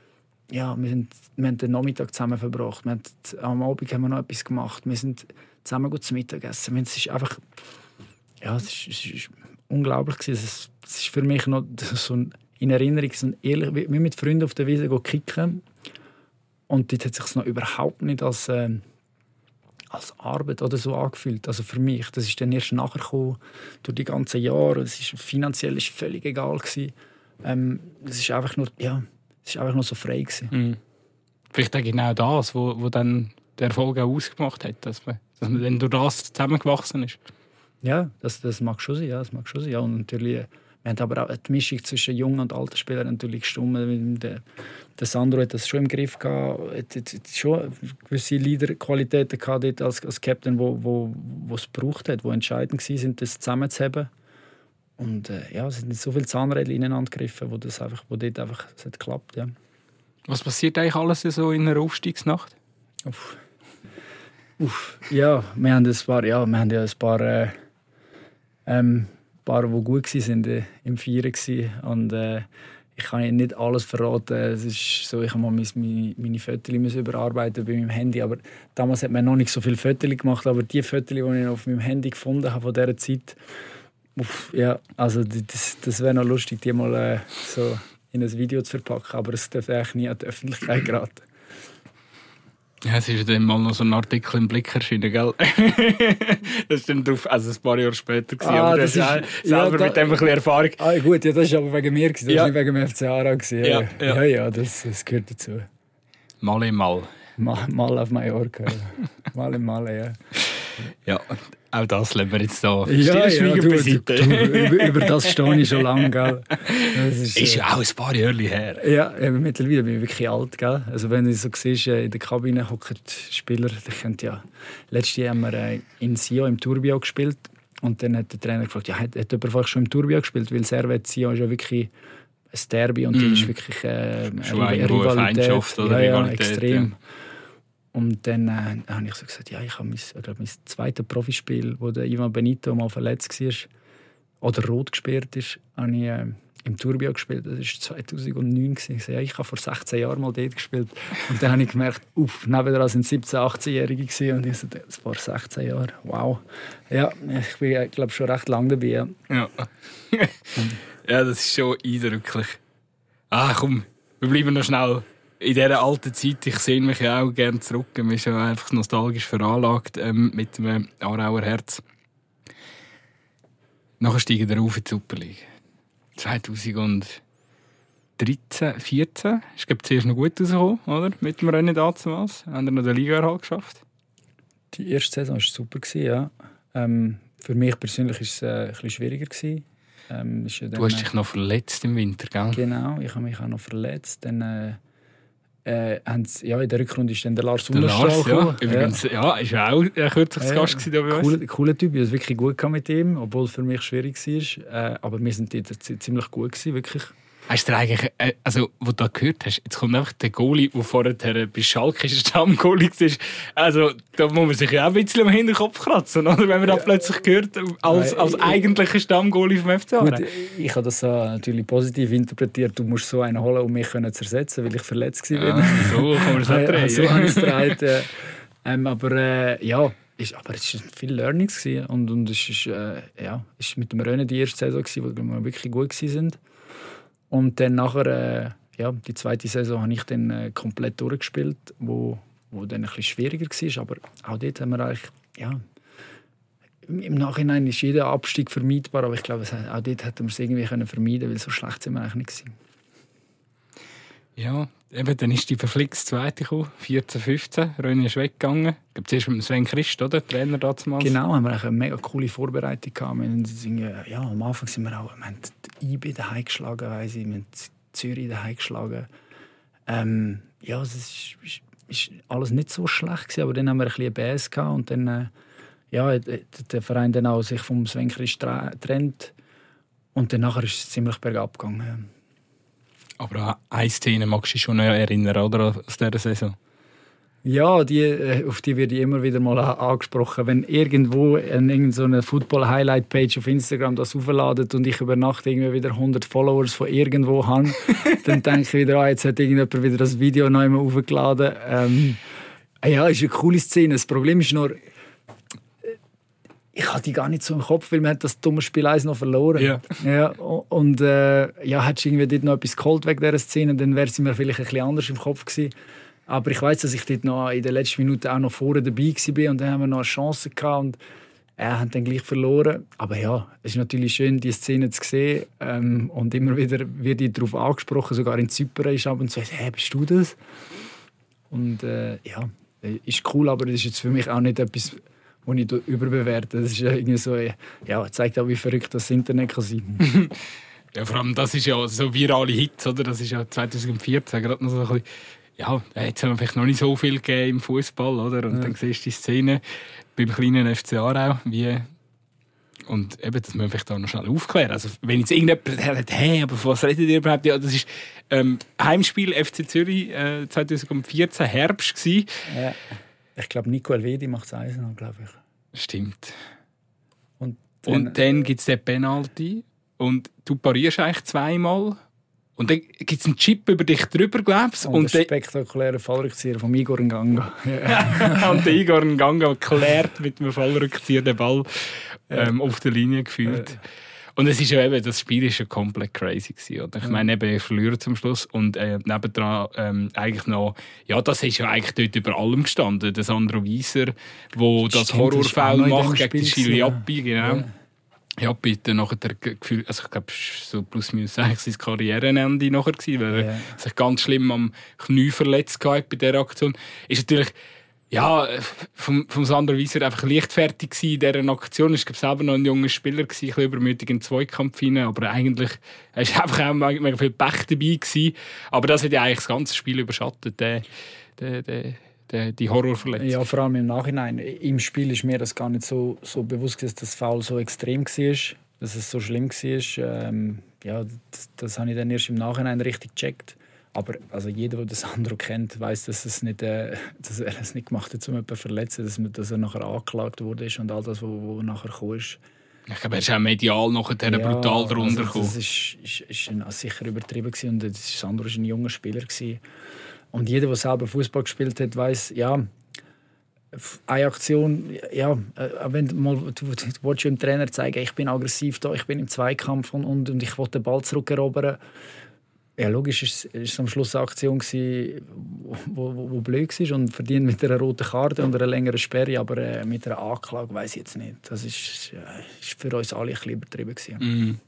ja, wir, sind, wir haben den Nachmittag zusammen verbracht. Wir haben, am Abend haben wir noch etwas gemacht. Wir sind zusammen gut zum Mittagessen. Es ist einfach, ja, es ist, es ist unglaublich gewesen. Es ist, es ist für mich noch so ein, in Erinnerung, so ein ehrlich, wie mit Freunden auf der Wiese kicken. Und dort hat es sich noch überhaupt nicht als, äh, als Arbeit oder so angefühlt. Also für mich, das ist dann erst nachher gekommen, durch die ganzen Jahre. Es ist, finanziell ist völlig egal gewesen. Ähm, es ist einfach nur, ja, es ist einfach nur so frei gewesen. Mhm. Vielleicht auch genau das, wo, wo dann der Erfolg auch ausgemacht hat, dass man, dass man dann durch das zusammengewachsen ist. Ja, das, das mag schon sein, ja, das mag schon sein. Ja, und natürlich, wir haben aber auch die Mischung zwischen jungen und alten Spielern natürlich gestimmt. Der, der Sandro hat das schon im Griff gehabt, hat, hat, hat schon gewisse Leaderqualitäten gehabt dort als, als Captain, wo, wo, wo es gebraucht hat, wo entscheidend waren, das zusammenzuheben. Und äh, ja, es sind nicht so viele Zahnräder ineinander gegriffen, wo das einfach, wo dort einfach es hat geklappt, ja. Was passiert eigentlich alles so in einer Aufstiegsnacht? Uff. Uff. Ja, wir haben ein paar, ja, wir haben ja ein paar, äh, ähm, paar, die gut waren, äh, im Feiern gsi. Und äh, ich kann Ihnen nicht alles verraten. Es ist so, ich musste mal meine, meine Fotos überarbeiten bei meinem Handy. Aber damals hat man noch nicht so viele Fotos gemacht. Aber die Fotos, die ich auf meinem Handy gefunden habe von dieser Zeit, uff, ja, also das, das wäre noch lustig, die mal äh, so in ein Video zu verpacken. Aber es darf eigentlich nie an die Öffentlichkeit geraten. Ja, es ist dann mal noch so ein Artikel im Blick erschienen, gell? Das ist dann drauf, also ein paar Jahre später gewesen, ah, aber das du hast ist, selber ja, da, mit dem ein bisschen Erfahrung. Ah, gut, ja, das war aber wegen mir, das war ja. nicht wegen dem F C Aarau. Ja, ja, ja, ja. ja das, das gehört dazu. Mal im Mal. Mal, mal auf Mallorca. Mal im Mal, ja. Ja, auch das lassen wir jetzt da ja, stillschweigend ja, beiseite. Du, du, über, über das stehe ich schon lange, gell? Das ist, ist äh, ja auch ein paar Jahre her. Ja, mittlerweile bin ich wirklich alt, gell? Also wenn du so siehst, in der Kabine hocken Spieler, die können ja... Letztes Jahr haben wir in Sion im Tourbillon gespielt und dann hat der Trainer gefragt, ja, hat, hat jemand schon im Tourbillon gespielt? Weil Servet Sion ist ja wirklich ein Derby und mm. die ist wirklich äh, schon eine Rivalität. Feindschaft oder ja, Rivalität, ja, extrem. Ja. Und dann äh, habe ich so gesagt, ja, ich habe mein, ich glaub, mein zweites Profispiel, wo der Ivan Benito mal verletzt war oder rot gesperrt ist, habe ich äh, im Tourbillon gespielt. Das war zweitausendneun. Ich sagte, ja, ich habe vor sechzehn Jahren mal dort gespielt. Und dann habe ich gemerkt, uff, nebenan sind siebzehn-, achtzehnjährige und ich so, das war sechzehn Jahre. Wow. Ja, ich bin, glaube schon recht lange dabei. Ja. Ja. Ja, das ist schon eindrücklich. Ah, komm, wir bleiben noch schnell in dieser alten Zeit. Ich sehe mich ja auch gerne zurück. Man ist ja einfach nostalgisch veranlagt ähm, mit dem Aarauer Herz. Nachher steigen wir auf in die Super League. zweitausenddreizehn, vierzehn ist, glaube ich, zuerst noch gut rausgekommen, oder? Mit dem Rennen damals. Haben wir noch den Liga-Erhalt geschafft? Die erste Saison war super, ja. Ähm, für mich persönlich war es äh, ein bisschen schwieriger. Ähm, ist ja dann, du hast dich noch verletzt im Winter, gell? Genau, ich habe mich auch noch verletzt. Dann, äh, äh, ja, in der Rückrunde ist dann der Lars der Lars, ja. Übrigens, ja, ja, ist ja auch ein kürzliches ja, Gast bei uns. Cooler, cooler Typ, ich habe es wirklich gut mit ihm, obwohl es für mich schwierig war. Äh, aber wir sind dort ziemlich gut gewesen, wirklich. Hast du eigentlich, äh, also, wo du da gehört hast, jetzt kommt einfach der Goalie, der vorher bei Schalke Stammgoalie war. Also, da muss man sich ja auch ein bisschen am Hinterkopf kratzen, oder? Wenn man da plötzlich hört, als, als eigentlicher Stammgoalie vom F C Aarau. Ich habe das so natürlich positiv interpretiert. Du musst so einen holen, um mich zu ersetzen, weil ich verletzt war. Ja, so kann man es auch drehen. So habe ich es gedreht. Ähm, aber äh, ja, ist, aber es waren viele Learnings. Und, und es ist, äh, ja, es ist mit dem Rennen die erste Saison, wo wir wirklich gut waren. Und dann nachher, äh, ja, die zweite Saison habe ich dann äh, komplett durchgespielt, wo, wo dann ein bisschen schwieriger war. Aber auch dort haben wir eigentlich, ja, im Nachhinein ist jeder Abstieg vermeidbar, aber ich glaube, auch dort hätten wir es irgendwie vermeiden können, weil so schlecht sind wir eigentlich nicht gewesen. Ja, eben, dann ist die verflixte zweite gekommen, vierzehn, fünfzehn. Röni ist weggegangen. Ich glaube, zuerst mit Sven Christ, oder? Trainer damals. Genau, haben wir eine mega coole Vorbereitung gehabt. Wir haben, ja, am Anfang sind wir auch, wir haben die I B daheim geschlagen, weiss ich, wir haben Zürich daheim geschlagen. Ähm, ja, es ist, ist, ist alles nicht so schlecht gewesen, aber dann haben wir ein bisschen B S gehabt und dann, äh, ja, hat der Verein dann auch sich vom Sven Christ getrennt und dann nachher ist es ziemlich bergab gegangen. Ja. Aber an eine Szene magst du dich schon noch erinnern, oder? Aus dieser Saison? Ja, die, auf die werde ich immer wieder mal angesprochen. Wenn irgendwo in so eine Football-Highlight-Page auf Instagram das aufladet und ich über Nacht irgendwie wieder hundert Followers von irgendwo habe, dann denke ich wieder, ah, jetzt hat irgendjemand wieder das Video noch einmal aufgeladen. Ähm, ja, ist eine coole Szene. Das Problem ist nur, ich hatte die gar nicht so im Kopf, weil man hat das dumme Spiel eins noch verloren. Ja. Ja, und äh, ja, hättest du irgendwie dort noch etwas geholt wegen dieser Szene, dann wäre sie mir vielleicht ein bisschen anders im Kopf gewesen. Aber ich weiss, dass ich dort noch in den letzten Minuten auch noch vorne dabei war und dann haben wir noch eine Chance gehabt und äh, haben dann gleich verloren. Aber ja, es ist natürlich schön, diese Szene zu sehen ähm, und immer wieder wird ich darauf angesprochen, sogar in Zypern ist ab und zu, hey, bist du das? Und äh, ja, ist cool, aber das ist jetzt für mich auch nicht etwas, was ich überbewerte. Das ist irgendwie so, ja, zeigt auch, wie verrückt das Internet kann sein. Ja, vor allem, das ist ja so virale Hits, oder? Das ist ja zwanzig vierzehn gerade noch so ein bisschen. Ja, jetzt haben wir vielleicht noch nicht so viel gegeben im Fußball, oder? Und ja. Dann siehst du die Szene beim kleinen F C Aarau, wie. Und eben, das müssen wir vielleicht auch noch schnell aufklären. Also, wenn jetzt irgendjemand sagt, hey, aber was redet ihr überhaupt? Ja, das ist ähm, Heimspiel F C Zürich äh, zwanzig vierzehn, Herbst gewesen. Ja. Ich glaube, Nico Elvedi macht es eins noch, glaube ich. Stimmt. Und dann, und dann gibt es den Penalty und du parierst eigentlich zweimal. Und dann gibt es einen Chip über dich drüber, glaubst du? Und, und einen spektakulären Fallrückzieher von Igor Nganga. Ja. Und der Igor Nganga klärt mit einem Fallrückzieher den Ball ähm, auf der Linie geführt. Ja. Und es ist ja eben, das Spiel ist ja komplett crazy gewesen, oder? Ich ja. meine, eben, ich verliere zum Schluss und äh, nebendran ähm, eigentlich noch, ja, das ist ja eigentlich dort über allem gestanden. Der Sandro Wieser, wo das Horrorfoul macht gegen Chili Appi, genau. Ja. Ja, bitte nachher Gefühl, also ich glaube, so plus minus eigentlich sein Karrierenende nachher gewesen, weil yeah. er sich ganz schlimm am Knie verletzt hat bei dieser Aktion. Ist natürlich, ja, vom, vom Sandro Wieser einfach leichtfertig gewesen in dieser Aktion. Ich glaube, selber noch ein junger Spieler gewesen, ein bisschen übermütig in den Zweikampf hinein, aber eigentlich, er ist einfach auch mega, mega viel Pech dabei gewesen. Aber das hat ja eigentlich das ganze Spiel überschattet, der, der, der Die, die Horrorverletzung. Ja, vor allem im Nachhinein. Im Spiel ist mir das gar nicht so, so bewusst, dass das Foul so extrem war, dass es so schlimm war. Ähm, ja, das, das habe ich dann erst im Nachhinein richtig gecheckt. Aber also jeder, der das Sandro kennt, weiss, dass, es nicht, äh, dass er es nicht gemacht hat, um jemanden zu verletzen, dass, dass er nachher angeklagt wurde und all das, was nachher kam. Ich glaube, er ist auch medial nachher ja, brutal drunter gekommen. Also das war sicher übertrieben und Sandro war ein junger Spieler. Und jeder, der selber Fußball gespielt hat, weiss, ja, eine Aktion, ja, wenn mal, du, du willst dem Trainer zeigen, ich bin aggressiv da, ich bin im Zweikampf und, und, und ich will den Ball zurückerobern. Ja, logisch war es am Schluss eine Aktion, die wo, wo, wo blöd war und verdient mit einer roten Karte und einer längeren Sperre, aber äh, mit einer Anklage weiss ich jetzt nicht. Das ist, äh, ist für uns alle ein bisschen übertrieben gewesen. Mhm.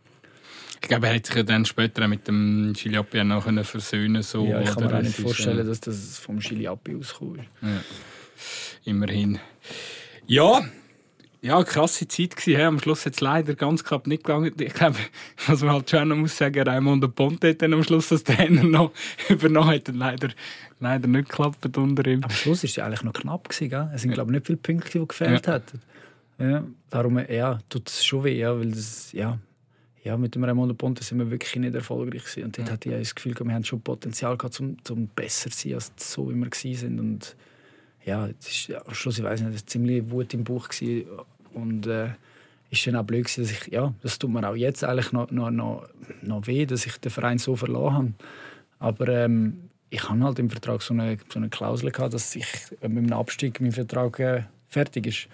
Ich glaube, er hat sich ja dann später mit dem Chiliappi noch versöhnen so. Ja, ich kann mir auch nicht vorstellen, dass das vom Chiliappi auskommt. Ja. Immerhin. Ja, ja, krasse Zeit gewesen. Am Schluss hat es leider ganz knapp nicht gelangt. Ich glaube, was man halt schon noch muss sagen, Raimondo Ponte hat dann am Schluss das Trainer noch übernommen, hat dann leider, leider nicht geklappt unter ihm. Am Schluss war es ja eigentlich noch knapp gewesen, gell? Es sind, glaube ich, nicht viele Punkte, die gefehlt ja. hätten. Ja, darum ja, tut es schon weh, ja, weil das, ja, ja, mit dem Raimondo Ponte sind wir wirklich nicht erfolgreich gewesen. Und dort ja. hatte ich das Gefühl, wir haben schon Potenzial gehabt, um, um besser zu sein, als so wie wir waren. Und ja, es war am Schluss, ich weiss nicht, eine ziemlich Wut im Bauch gewesen. Und es äh, ist dann auch blöd gewesen, dass ich, ja, das tut mir auch jetzt eigentlich noch, noch, noch, noch weh, dass ich den Verein so verloren habe. Aber ähm, ich hatte halt im Vertrag so eine, so eine Klausel gehabt, dass ich mit einem Abstieg mein Vertrag äh, fertig ist.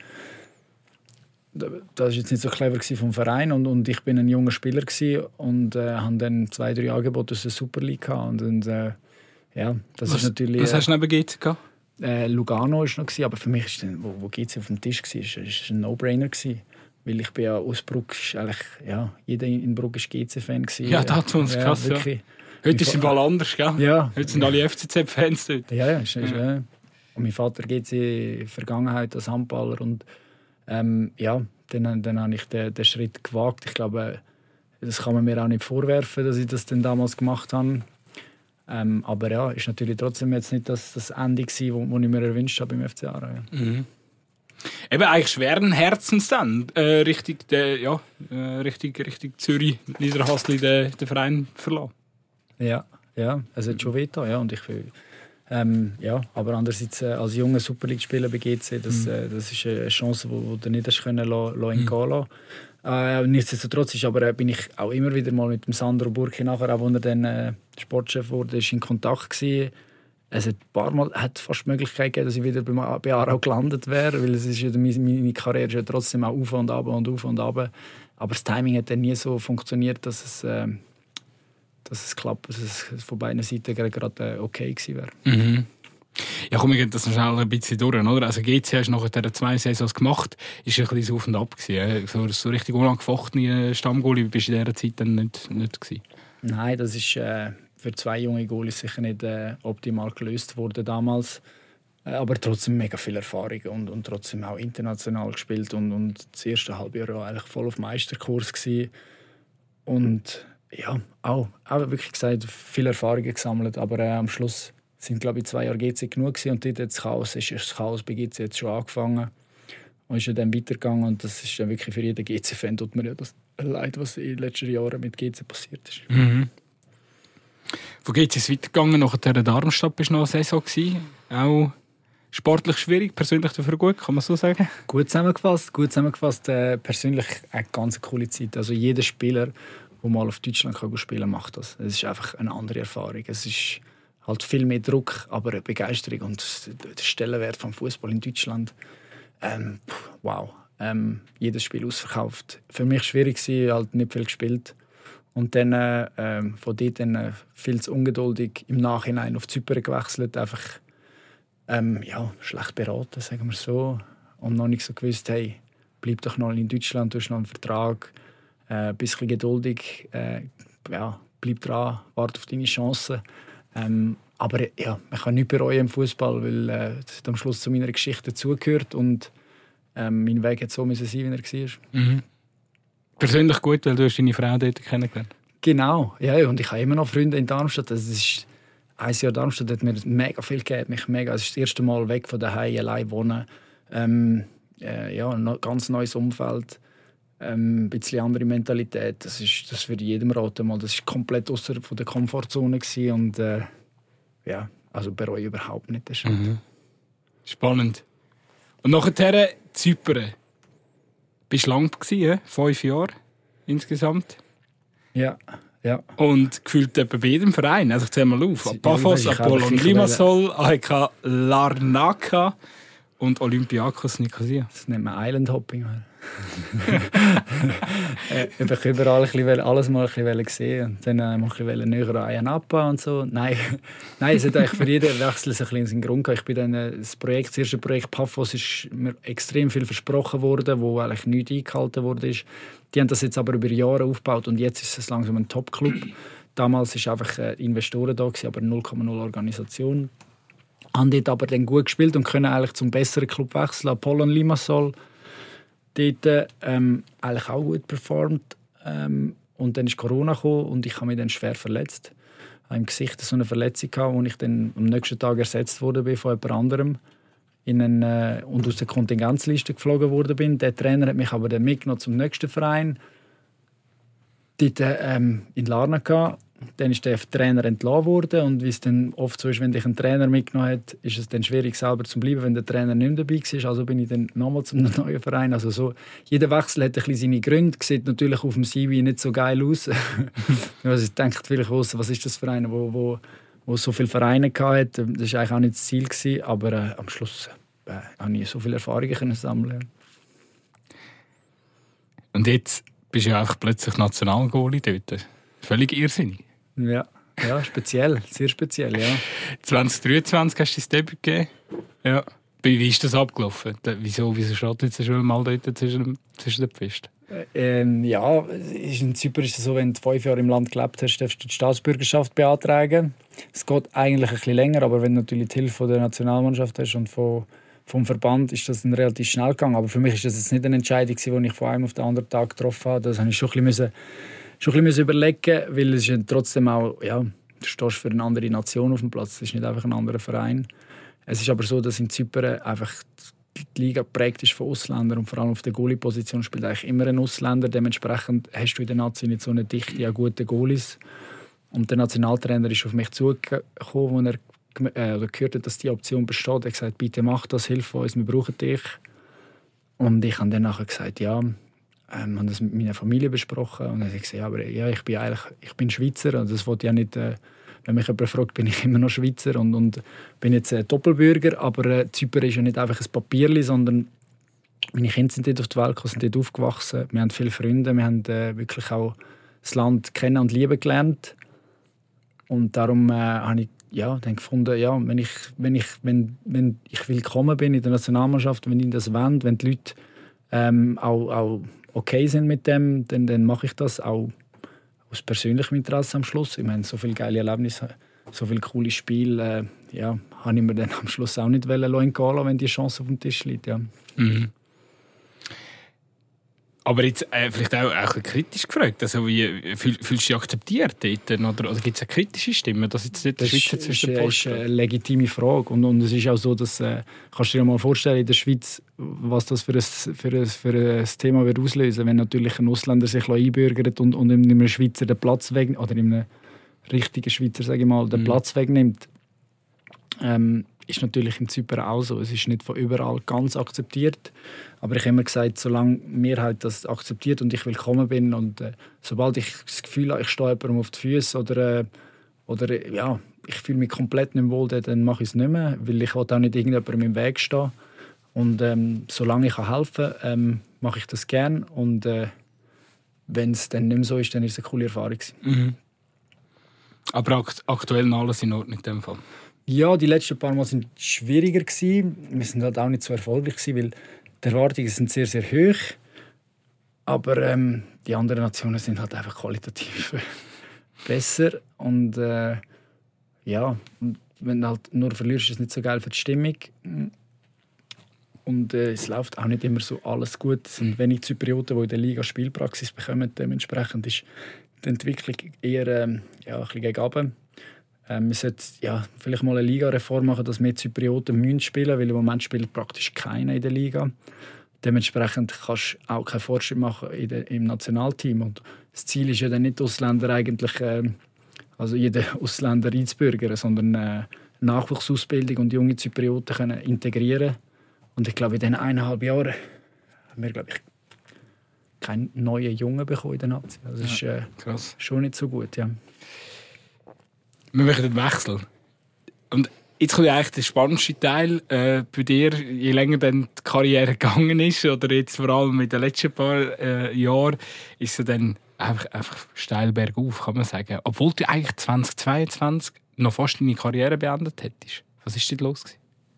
Das war jetzt nicht so clever vom Verein und, und ich bin ein junger Spieler und äh, hatte dann zwei, drei Angebote aus der Super League gehabt. Und, und äh, ja, das was, ist natürlich. Was hast du neben G C gehabt? Äh, Lugano war noch, aber für mich, ist, wo, wo G C auf dem Tisch war, war es ein No-Brainer. Weil ich bin ja aus Bruck, eigentlich, ja, jeder in Bruck war G C-Fan. Ja, das ist uns krass. Ja. Heute ist es im Fall anders, gell? Ja. Heute sind alle F C Z-Fans dort. Ja, ja, ist, ist, ja. Und mein Vater G C-Vergangenheit als Handballer. Und ähm, ja, dann, dann habe ich den, den Schritt gewagt. Ich glaube, das kann man mir auch nicht vorwerfen, dass ich das dann damals gemacht habe. Ähm, aber ja, ist natürlich trotzdem jetzt nicht das, das Ende gewesen, wo, wo ich mir erwünscht habe beim F C Aarau. Ja. Mhm. Eben eigentlich schweren Herzens dann äh, Richtung, de, ja, äh, Richtung, Richtung Zürich, Niederhasli den, den Verein verlassen. Ja, ja, es hat schon wehgetan, ja, und ich will Ähm, ja, aber andererseits äh, als junger Super League-Spieler bei G C, das, mhm. äh, das ist eine Chance, die du nicht hast können lassen, lassen entgehen lassen. Äh, nichtsdestotrotz ist, aber, äh, bin ich auch immer wieder mal mit dem Sandro Burki nachher, auch als er dann äh, Sportchef wurde, ist in Kontakt gewesen. Es hat ein paar Mal hat fast die Möglichkeit gegeben, dass ich wieder bei, bei Aarau gelandet wäre, weil es ist ja, meine Karriere ist ja trotzdem auch auf und ab und auf und ab. Aber das Timing hat dann nie so funktioniert, dass es, äh, dass es klappt, dass es von beiden Seiten gerade äh, okay gewesen wäre. Mhm. Ja, komm, wir gehen das noch schnell ein bisschen durch, oder? Also G C hast du nach zwei Saisons gemacht, ist ein bisschen auf und ab gewesen. So, so richtig unangefochtene Stammgoalie bist du in dieser Zeit dann nicht, nicht gewesen? Nein, das ist äh, für zwei junge Goalies sicher nicht äh, optimal gelöst worden damals. Äh, aber trotzdem mega viel Erfahrung und, und trotzdem auch international gespielt und, und das erste halbe Jahr war eigentlich voll auf Meisterkurs gewesen. Und ja, auch, auch wirklich gesagt, viel Erfahrungen gesammelt, aber äh, am Schluss sind, glaube ich, zwei Jahre G C genug gewesen. Und dort das Chaos, ist das Chaos bei G C jetzt schon angefangen und ist ja dann weitergegangen. Und das ist dann wirklich für jeden G C-Fan tut mir ja das leid, was in den letzten Jahren mit G C passiert ist. Mhm. Von G C ist es weitergegangen, nachher in Darmstadt war noch eine Saison gewesen. Auch sportlich schwierig, persönlich dafür gut, kann man so sagen? Gut zusammengefasst, gut zusammengefasst. Äh, persönlich eine ganz coole Zeit. Also jeder Spieler, der mal auf Deutschland kann spielen kann, macht das. Es ist einfach eine andere Erfahrung. Es ist halt viel mehr Druck, aber eine Begeisterung und der Stellenwert vom Fußball in Deutschland. Ähm, wow, ähm, jedes Spiel ausverkauft. Für mich schwierig gewesen, halt nicht viel gespielt und dann äh, von dort dann äh, viel zu ungeduldig im Nachhinein auf Zypern gewechselt, einfach ähm, ja, schlecht beraten, sagen wir so, und noch nicht so gewusst, hey, bleib doch noch in Deutschland, du hast noch einen Vertrag, äh, ein bisschen geduldig, äh, ja, bleib dran, warte auf deine Chancen. Ähm, aber ja, man kann nicht bereuen im Fußball, weil äh, das hat am Schluss zu meiner Geschichte dazugehört und ähm, mein Weg hat so müssen sein, wie er war. Mhm. Persönlich gut, weil du hast deine Frau dort kennengelernt. Genau, ja, und ich habe immer noch Freunde in Darmstadt. Das ist ein Jahr Darmstadt hat mir mega viel gegeben, mich mega. Es ist das erste Mal weg von daheim, allein wohnen. Ähm, äh, ja, ein ganz neues Umfeld. Ähm, ein bisschen andere Mentalität. Das ist, das würde ich jedem raten. Mal. Das war komplett außerhalb der Komfortzone gewesen und äh, ja, also bereue ich überhaupt nicht. Das mhm. Spannend. Und nachher Zypern. Bist du lang gewesen, fünf Jahre insgesamt? Ja, ja. Und gefühlt etwa bei jedem Verein. Also ich zähle mal auf. Paphos, Apollon Limassol, A E K Larnaca und Olympiakos Nicosia. Das nennt man Island Hopping. Ich wollte überall ein bisschen, alles mal ein bisschen sehen und dann mal ein bisschen näher an Ayanapa und so. Nein, Nein, es hat eigentlich für jeden Wechsel so ein bisschen seinen Grund gehabt. Ich bin dann, das, Projekt, das erste Projekt Paphos ist mir extrem viel versprochen worden, wo eigentlich nichts eingehalten wurde. Die haben das jetzt aber über Jahre aufgebaut und jetzt ist es langsam ein Top-Club. Damals war einfach Investoren da, aber null Komma null Organisation. Haben dort aber dann gut gespielt und können eigentlich zum besseren Club wechseln. Apollon Limassol dort ähm, eigentlich auch gut performt. Ähm, und dann ist Corona gekommen und ich habe mich dann schwer verletzt. Ich hatte im Gesicht so eine Verletzung, wo ich dann am nächsten Tag ersetzt wurde von jemand anderem in eine, äh, und aus der Kontingenzliste geflogen worden bin. Der Trainer hat mich aber dann mitgenommen zum nächsten Verein. Dort ähm, in Larnaca. Dann ist der Trainer entlassen worden und wie es dann oft so ist, wenn dich ein Trainer mitgenommen hat, ist es dann schwierig selber zu bleiben, wenn der Trainer nicht mehr dabei war. Also bin ich dann nochmal zum neuen Verein. Also so, jeder Wechsel hat ein bisschen seine Gründe, sieht natürlich auf dem C V nicht so geil aus. Also ich denke vielleicht, was ist das für einer, wo, wo, wo so viele Vereine hatte. Das war eigentlich auch nicht das Ziel gewesen, aber äh, am Schluss äh, habe ich so viele Erfahrungen sammeln. Und jetzt bist du ja einfach plötzlich Nationalgoalie dort. Völlig irrsinnig. Ja, ja, speziell, sehr speziell, ja. zwanzig dreiundzwanzig hast du dein Debüt gegeben. Ja. Wie ist das abgelaufen? Wieso, wieso steht jetzt schon mal dort zwischen, zwischen den Pfisten? Ähm, ja, in Zypern ist es so, wenn du fünf Jahre im Land gelebt hast, darfst du die Staatsbürgerschaft beantragen. Es geht eigentlich ein bisschen länger, aber wenn du natürlich die Hilfe von der Nationalmannschaft hast und von, vom Verband, ist das dann relativ schnell gegangen. Aber für mich ist das jetzt nicht eine Entscheidung, die ich von einem auf den anderen Tag getroffen habe. Das habe ich schon ein bisschen schon ein bisschen überlegen, weil es ist trotzdem auch, ja, du stehst für eine andere Nation auf dem Platz, es ist nicht einfach ein anderer Verein. Es ist aber so, dass in Zypern einfach die Liga geprägt ist von Ausländern und vor allem auf der Goalie-Position spielt eigentlich immer ein Ausländer. Dementsprechend hast du in der Nazi nicht so eine Dichte an guten Goalies. Und der Nationaltrainer ist auf mich zugekommen, als er äh, oder gehört hat, dass die Option besteht, er hat gesagt, bitte mach das, hilf uns, wir brauchen dich. Und ich habe dann nachher gesagt, ja, ähm, habe das mit meiner Familie besprochen und dann habe ich gesagt, ja, aber ja, ich bin eigentlich, ich bin Schweizer und das wollte ich ja nicht, äh, wenn mich jemand fragt, bin ich immer noch Schweizer und, und bin jetzt äh, Doppelbürger, aber äh, Zypern ist ja nicht einfach ein Papierli, sondern meine Kinder sind dort auf die Welt gekommen, sind dort aufgewachsen, wir haben viele Freunde, wir haben äh, wirklich auch das Land kennen und lieben gelernt und darum äh, habe ich ja, dann gefunden, ja, wenn ich, wenn ich, wenn, wenn ich willkommen bin in der Nationalmannschaft, wenn ich das will, wenn die Leute ähm, auch, auch okay sind mit dem, dann, dann mache ich das auch aus persönlichem Interesse am Schluss. Ich meine, so viele geile Erlebnisse, so viele coole Spiele, äh, ja, habe ich mir dann am Schluss auch nicht entgehen lassen, wenn die Chance auf dem Tisch liegt. Ja. Mhm. Aber jetzt äh, vielleicht auch, auch ein bisschen kritisch gefragt. Also, wie, fühl, fühlst du dich akzeptiert dort? Oder, oder gibt es eine kritische Stimme, dass jetzt nicht der Schweizer zwischen den Posten? Das ist eine legitime Frage. Und, und es ist auch so, dass äh, kannst du dir mal vorstellen, in der Schweiz, was das für ein, für ein, für ein Thema wird auslösen, wenn natürlich ein Ausländer sich einbürgert und, und in einem Schweizer den Platz wegnimmt, oder in einem richtigen Schweizer, sage ich mal, den mhm. Platz wegnimmt. Ähm, ist natürlich in Zypern auch so. Es ist nicht von überall ganz akzeptiert. Aber ich habe immer gesagt, solange die Mehrheit das akzeptiert und ich willkommen bin und äh, sobald ich das Gefühl habe, ich stehe jemandem auf die Füße oder, äh, oder äh, ja, ich fühle mich komplett nicht wohl, dann mache ich es nicht mehr, weil ich will auch nicht irgendjemandem im Weg stehen. Und ähm, solange ich helfen kann, ähm, mache ich das gerne. Und äh, wenn es dann nicht mehr so ist, dann ist es eine coole Erfahrung. Mhm. Aber akt- aktuell alles in Ordnung in dem Fall? Ja, die letzten paar Mal waren schwieriger. Wir waren halt auch nicht so erfolgreich, weil die Erwartungen sind sehr, sehr hoch. Aber ähm, die anderen Nationen sind halt einfach qualitativ besser. Und äh, ja, und wenn du halt nur verlierst, ist es nicht so geil für die Stimmung. Und äh, es läuft auch nicht immer so alles gut. Es sind wenige Zyprioten, die in der Liga Spielpraxis bekommen. Dementsprechend ist die Entwicklung eher ähm, ja, ein bisschen gegen runter. Ähm, wir sollten ja, vielleicht mal eine Ligareform machen, dass mehr Zyprioten müssen spielen, weil im Moment spielt praktisch keiner in der Liga. Dementsprechend kannst du auch keinen Fortschritt machen in der, im Nationalteam. Und das Ziel ist ja dann nicht, Ausländer eigentlich, äh, also jeden Ausländer einzubürgern, sondern äh, Nachwuchsausbildung und junge Zyprioten können integrieren. Und ich glaube, in diesen eineinhalb Jahren haben wir, glaube ich, keinen neuen Jungen bekommen in der Nazi. Also das ja, ist äh, krass. Schon nicht so gut, ja. Wir machen den Wechsel. Und jetzt kommt eigentlich der spannendste Teil äh, bei dir, je länger dann die Karriere gegangen ist, oder jetzt vor allem in den letzten paar äh, Jahren, ist es dann einfach, einfach steil bergauf, kann man sagen. Obwohl du eigentlich zwanzig zweiundzwanzig noch fast deine Karriere beendet hättest. Was ist denn los gewesen?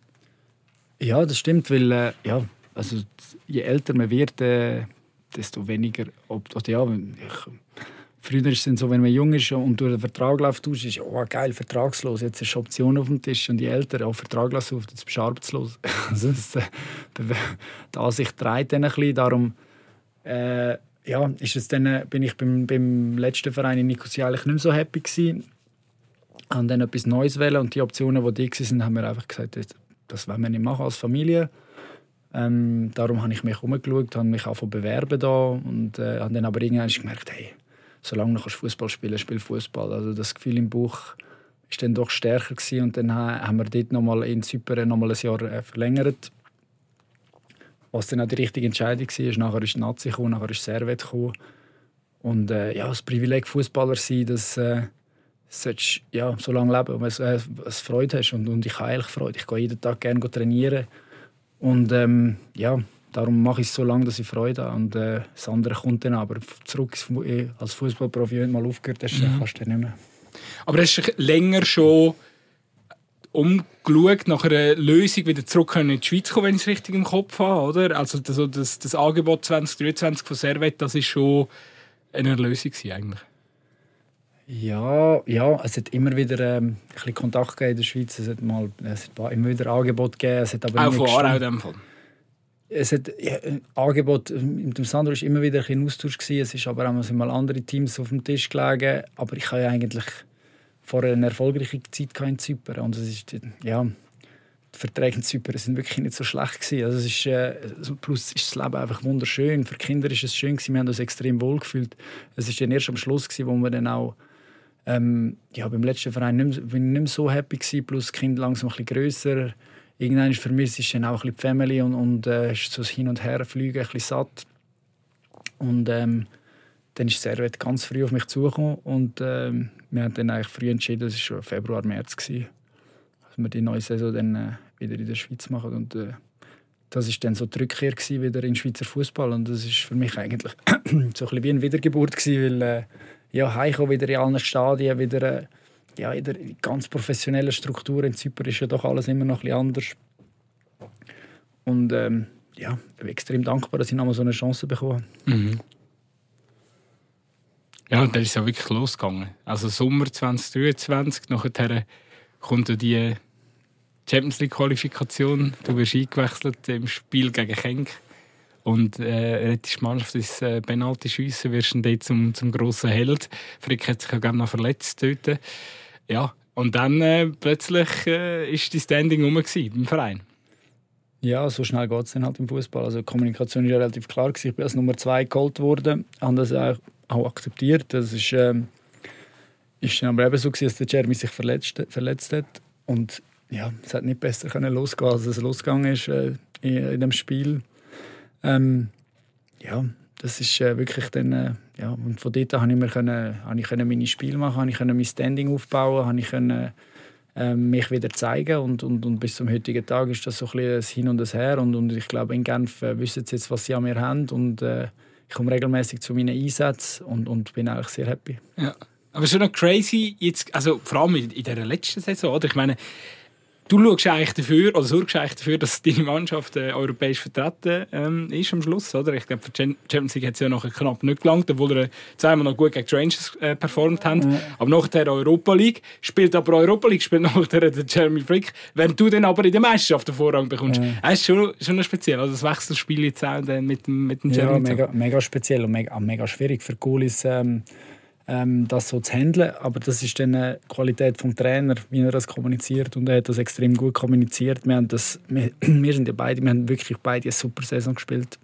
Ja, das stimmt, weil äh, ja, also, je älter man wird, äh, desto weniger... Ob, oder, ja, ich, früher ist es so, wenn man jung ist und durch den Vertrag läuft, ist es oh, geil, vertragslos, jetzt ist eine Option auf dem Tisch. Und je älter, auch Vertrag auf, jetzt bist du arbeitslos. Also, das, äh, die Ansicht dreht dann ein bisschen. Darum äh, ja, ist es dann, bin ich beim, beim letzten Verein in Nicosia eigentlich nicht mehr so happy gewesen. Und dann etwas Neues wählen und die Optionen, die die waren, haben wir einfach gesagt, das wollen wir nicht machen als Familie. Ähm, darum habe ich mich umgeschaut, habe mich auch bewerben da und äh, habe dann aber irgendwann gemerkt, hey, solange du Fußball spielen, spiel Fußball. Also das Gefühl im Bauch ist dann doch stärker gewesen. Und dann haben wir dort noch mal in Zypern noch mal ein Jahr äh, verlängert, was dann auch die richtige Entscheidung war. Nachher ist die Nazi gekommen, nachher ist Servet gekommen. Und äh, ja, das Privileg Fußballer sein, das äh, solltest ja so lange leben, wenn du äh, Freude hast. Und, und ich habe eigentlich Freude. Ich gehe jeden Tag gerne trainieren. Und ähm, ja, darum mache ich es so lange, dass ich Freude habe. Und äh, das andere kommt dann. Aber zurück als Fußballprofi, wenn du mal aufgehört hast, mhm. kannst du nicht mehr. Aber hast du länger schon umgeschaut nach einer Lösung, wieder zurück in die Schweiz kommen, wenn ich es richtig im Kopf habe, oder? Also das, das, das Angebot zwanzig dreiundzwanzig von Servet, das war schon eine Lösung eigentlich. Ja, ja, es hat immer wieder ähm, ein bisschen Kontakt gegeben in der Schweiz. Es hat, mal, es hat immer wieder Angebot gegeben. Es hat aber auch von Aarau in dem Fall? Es hat ja, ein Angebot, mit dem Sandro war immer wieder ein, ein Austausch gewesen. Es ist aber auch mal andere Teams auf dem Tisch gelegen. Aber ich habe ja eigentlich vorher eine erfolgreiche Zeit in Zypern. Und es ist, ja, die Verträge in Zypern sind wirklich nicht so schlecht gewesen. Also es ist, äh, plus ist das Leben einfach wunderschön. Für die Kinder ist es schön gewesen. Wir haben uns extrem wohl gefühlt. Es ist dann erst am Schluss gewesen, wo wir dann auch Ähm, ja, beim letzten Verein nicht mehr, bin ich nicht mehr so happy gewesen, plus das Kind langsam ein bisschen grösser. Irgendwann ist für mich ist dann auch ein bisschen die Family und, und äh, ist so das Hin- und Herfliegen ein bisschen satt. Und ähm, dann ist Servet ganz früh auf mich zugekommen und ähm, wir haben dann eigentlich früh entschieden, das war schon Februar, März gewesen, dass wir die neue Saison dann äh, wieder in der Schweiz machen. Und äh, das war dann so die Rückkehr gewesen, wieder in den Schweizer Fußball. Und das ist für mich eigentlich so ein bisschen wie eine Wiedergeburt gewesen, weil äh, ja, heimkommen wieder in allen Stadien, wieder äh, ja, in der ganz professionellen Struktur. In Zypern ist ja doch alles immer noch ein bisschen anders. Und ähm, ja, ich bin extrem dankbar, dass ich noch mal so eine Chance bekommen habe. Mhm. Ja, und dann ist es ja wirklich losgegangen. Also Sommer zwanzig dreiundzwanzig, nachher kommt ja die Champions League-Qualifikation. Du wirst eingewechselt im Spiel gegen Genk. Und äh, rettest die Mannschaft ins äh, Penalty-Schiessen, wirst dann dort zum, zum grossen Held. Frick hat sich ja gerne noch verletzt dort. Ja, und dann äh, plötzlich äh, ist die Standing rum beim Verein. Ja, so schnell geht es dann halt im Fußball. Also die Kommunikation war ja relativ klar. Ich bin als Nummer zwei geholt worden, habe das auch, auch akzeptiert. Das ist, ähm, ist dann aber eben so gewesen, dass der Jeremy sich verletzt, verletzt hat. Und ja, es hat nicht besser können losgehen, als es losgegangen ist äh, in, in dem Spiel. Ähm, ja, das ist äh, wirklich dann, äh, ja, und von dort an konnte ich, mir können, habe ich können meine Spiele machen, habe ich können mein Standing aufbauen, habe ich können, äh, mich wieder zeigen und, und, und bis zum heutigen Tag ist das so ein bisschen ein Hin und ein Her und, und ich glaube in Genf äh, wissen sie jetzt, was sie an mir haben und äh, ich komme regelmäßig zu meinen Einsätzen und, und bin eigentlich sehr happy. Ja. Aber schon noch crazy, jetzt, also vor allem in, in dieser letzten Saison, oder? Ich meine, du schaust eigentlich dafür, oder sorgst eigentlich dafür, dass deine Mannschaft äh, europäisch vertreten ähm, ist am Schluss, oder? Ich glaube, für die Champions League hat es ja nachher knapp nicht gelangt, obwohl er zweimal noch gut gegen die Rangers äh, performt haben. Mhm. Aber nachher Europa League, spielt aber Europa League, spielt nachher der Jeremy Frick. Während du dann aber in der Meisterschaft den Vorrang bekommst, mhm. das ist schon, schon speziell. Also das Wechselspiel jetzt auch mit dem, mit dem Jeremy. Ja, mega, mega speziell und mega, mega schwierig für Goalies, ähm, Ähm, das so zu handeln. Aber das ist dann die Qualität des Trainers, wie er das kommuniziert. Und er hat das extrem gut kommuniziert. Wir, haben das, wir, wir sind ja beide, wir haben wirklich beide eine super Saison gespielt.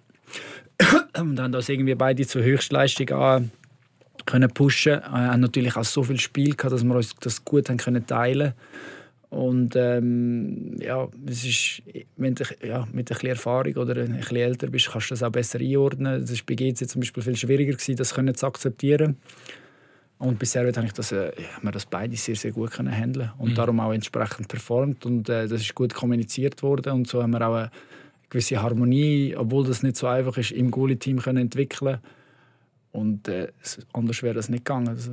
Und haben das irgendwie beide zur Höchstleistung an können pushen. Wir haben natürlich auch so viel Spiel gehabt, dass wir uns das gut haben können teilen. Und ähm, ja, es ist, wenn du ja, mit ein bisschen Erfahrung oder ein bisschen älter bist, kannst du das auch besser einordnen. Es war bei G C zum Beispiel viel schwieriger, das können zu akzeptieren. Und bei Servet habe ich das, äh, haben wir das beide sehr, sehr gut können handeln und mhm. darum auch entsprechend performt. Und äh, das ist gut kommuniziert worden. Und so haben wir auch eine gewisse Harmonie, obwohl das nicht so einfach ist, im Goalie-Team können entwickeln. Und äh, anders wäre das nicht gegangen. Also,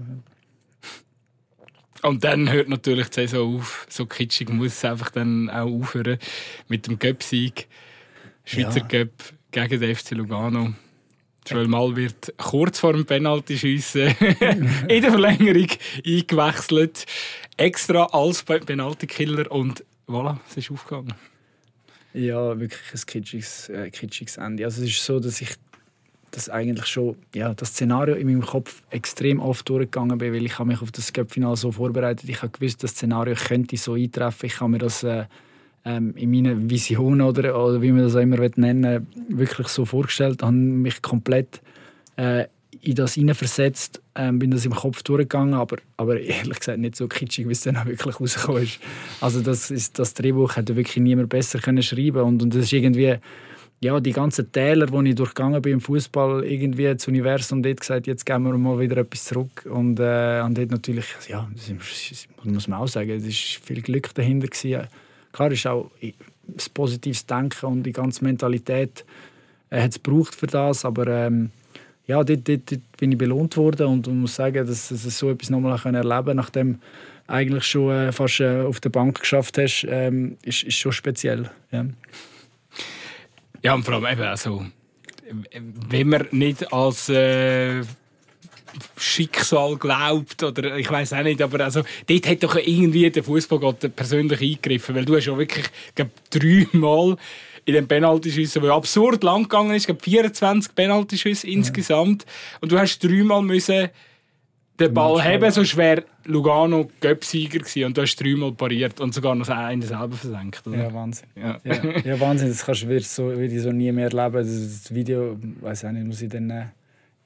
und dann hört natürlich die Saison auf. So kitschig muss es einfach dann auch aufhören mit dem Cup-Sieg. Schweizer ja. Cup gegen den F C Lugano. Joel Mal wird kurz vor dem Penalty-Schiessen in der Verlängerung eingewechselt. Extra als Penalty-Killer und voilà, es ist aufgegangen. Ja, wirklich ein kitschiges, äh, kitschiges Ende. Also es ist so, dass ich das eigentlich schon, ja, das Szenario in meinem Kopf extrem oft durchgegangen bin, weil ich habe mich auf das Cup-Finale so vorbereitet. Ich habe gewusst, das Szenario könnte so eintreffen. Ich habe mir das äh, ähm, in meinen Visionen oder, oder wie man das auch immer nennen will, wirklich so vorgestellt. Ich habe mich komplett äh, in das hineinversetzt, äh, bin das im Kopf durchgegangen, aber, aber ehrlich gesagt nicht so kitschig, wie es dann auch wirklich rausgekommen ist. Also das, ist, das Drehbuch hätte wirklich niemand besser können schreiben und, und das ist irgendwie ja, die ganzen Täler, die ich durchgegangen bin im Fußball, irgendwie das Universum dort gesagt, jetzt geben wir mal wieder etwas zurück. Und, äh, und dort natürlich, ja, das muss man auch sagen, es war viel Glück dahinter gewesen. Klar ist auch das positives Denken und die ganze Mentalität äh, hat es gebraucht für das, aber ähm, ja, dort, dort, dort bin ich belohnt worden und ich muss sagen, dass, dass ich so etwas nochmal erleben konnte, nachdem du eigentlich schon äh, fast äh, auf der Bank geschafft hast, ähm, ist, ist schon speziell. Ja. Ja, und vor allem eben, also, wenn man nicht als äh, Schicksal glaubt, oder ich weiß auch nicht, aber also, dort hat doch irgendwie der Fußballgott persönlich eingegriffen, weil du hast ja wirklich, glaube dreimal in dem Penaltyschüssen, der absurd lang gegangen ist, glaube vierundzwanzig Penaltyschüsse ja. insgesamt, und du hast dreimal müssen den Ball haben, so schwer Lugano Göpsieger gewesen und du hast dreimal pariert und sogar noch einen selber versenkt. Oder? Ja, Wahnsinn. Ja. Ja. Ja, Wahnsinn. Das kannst du so, will ich so nie mehr erleben. Das Video, weiß ich nicht, muss ich dann äh,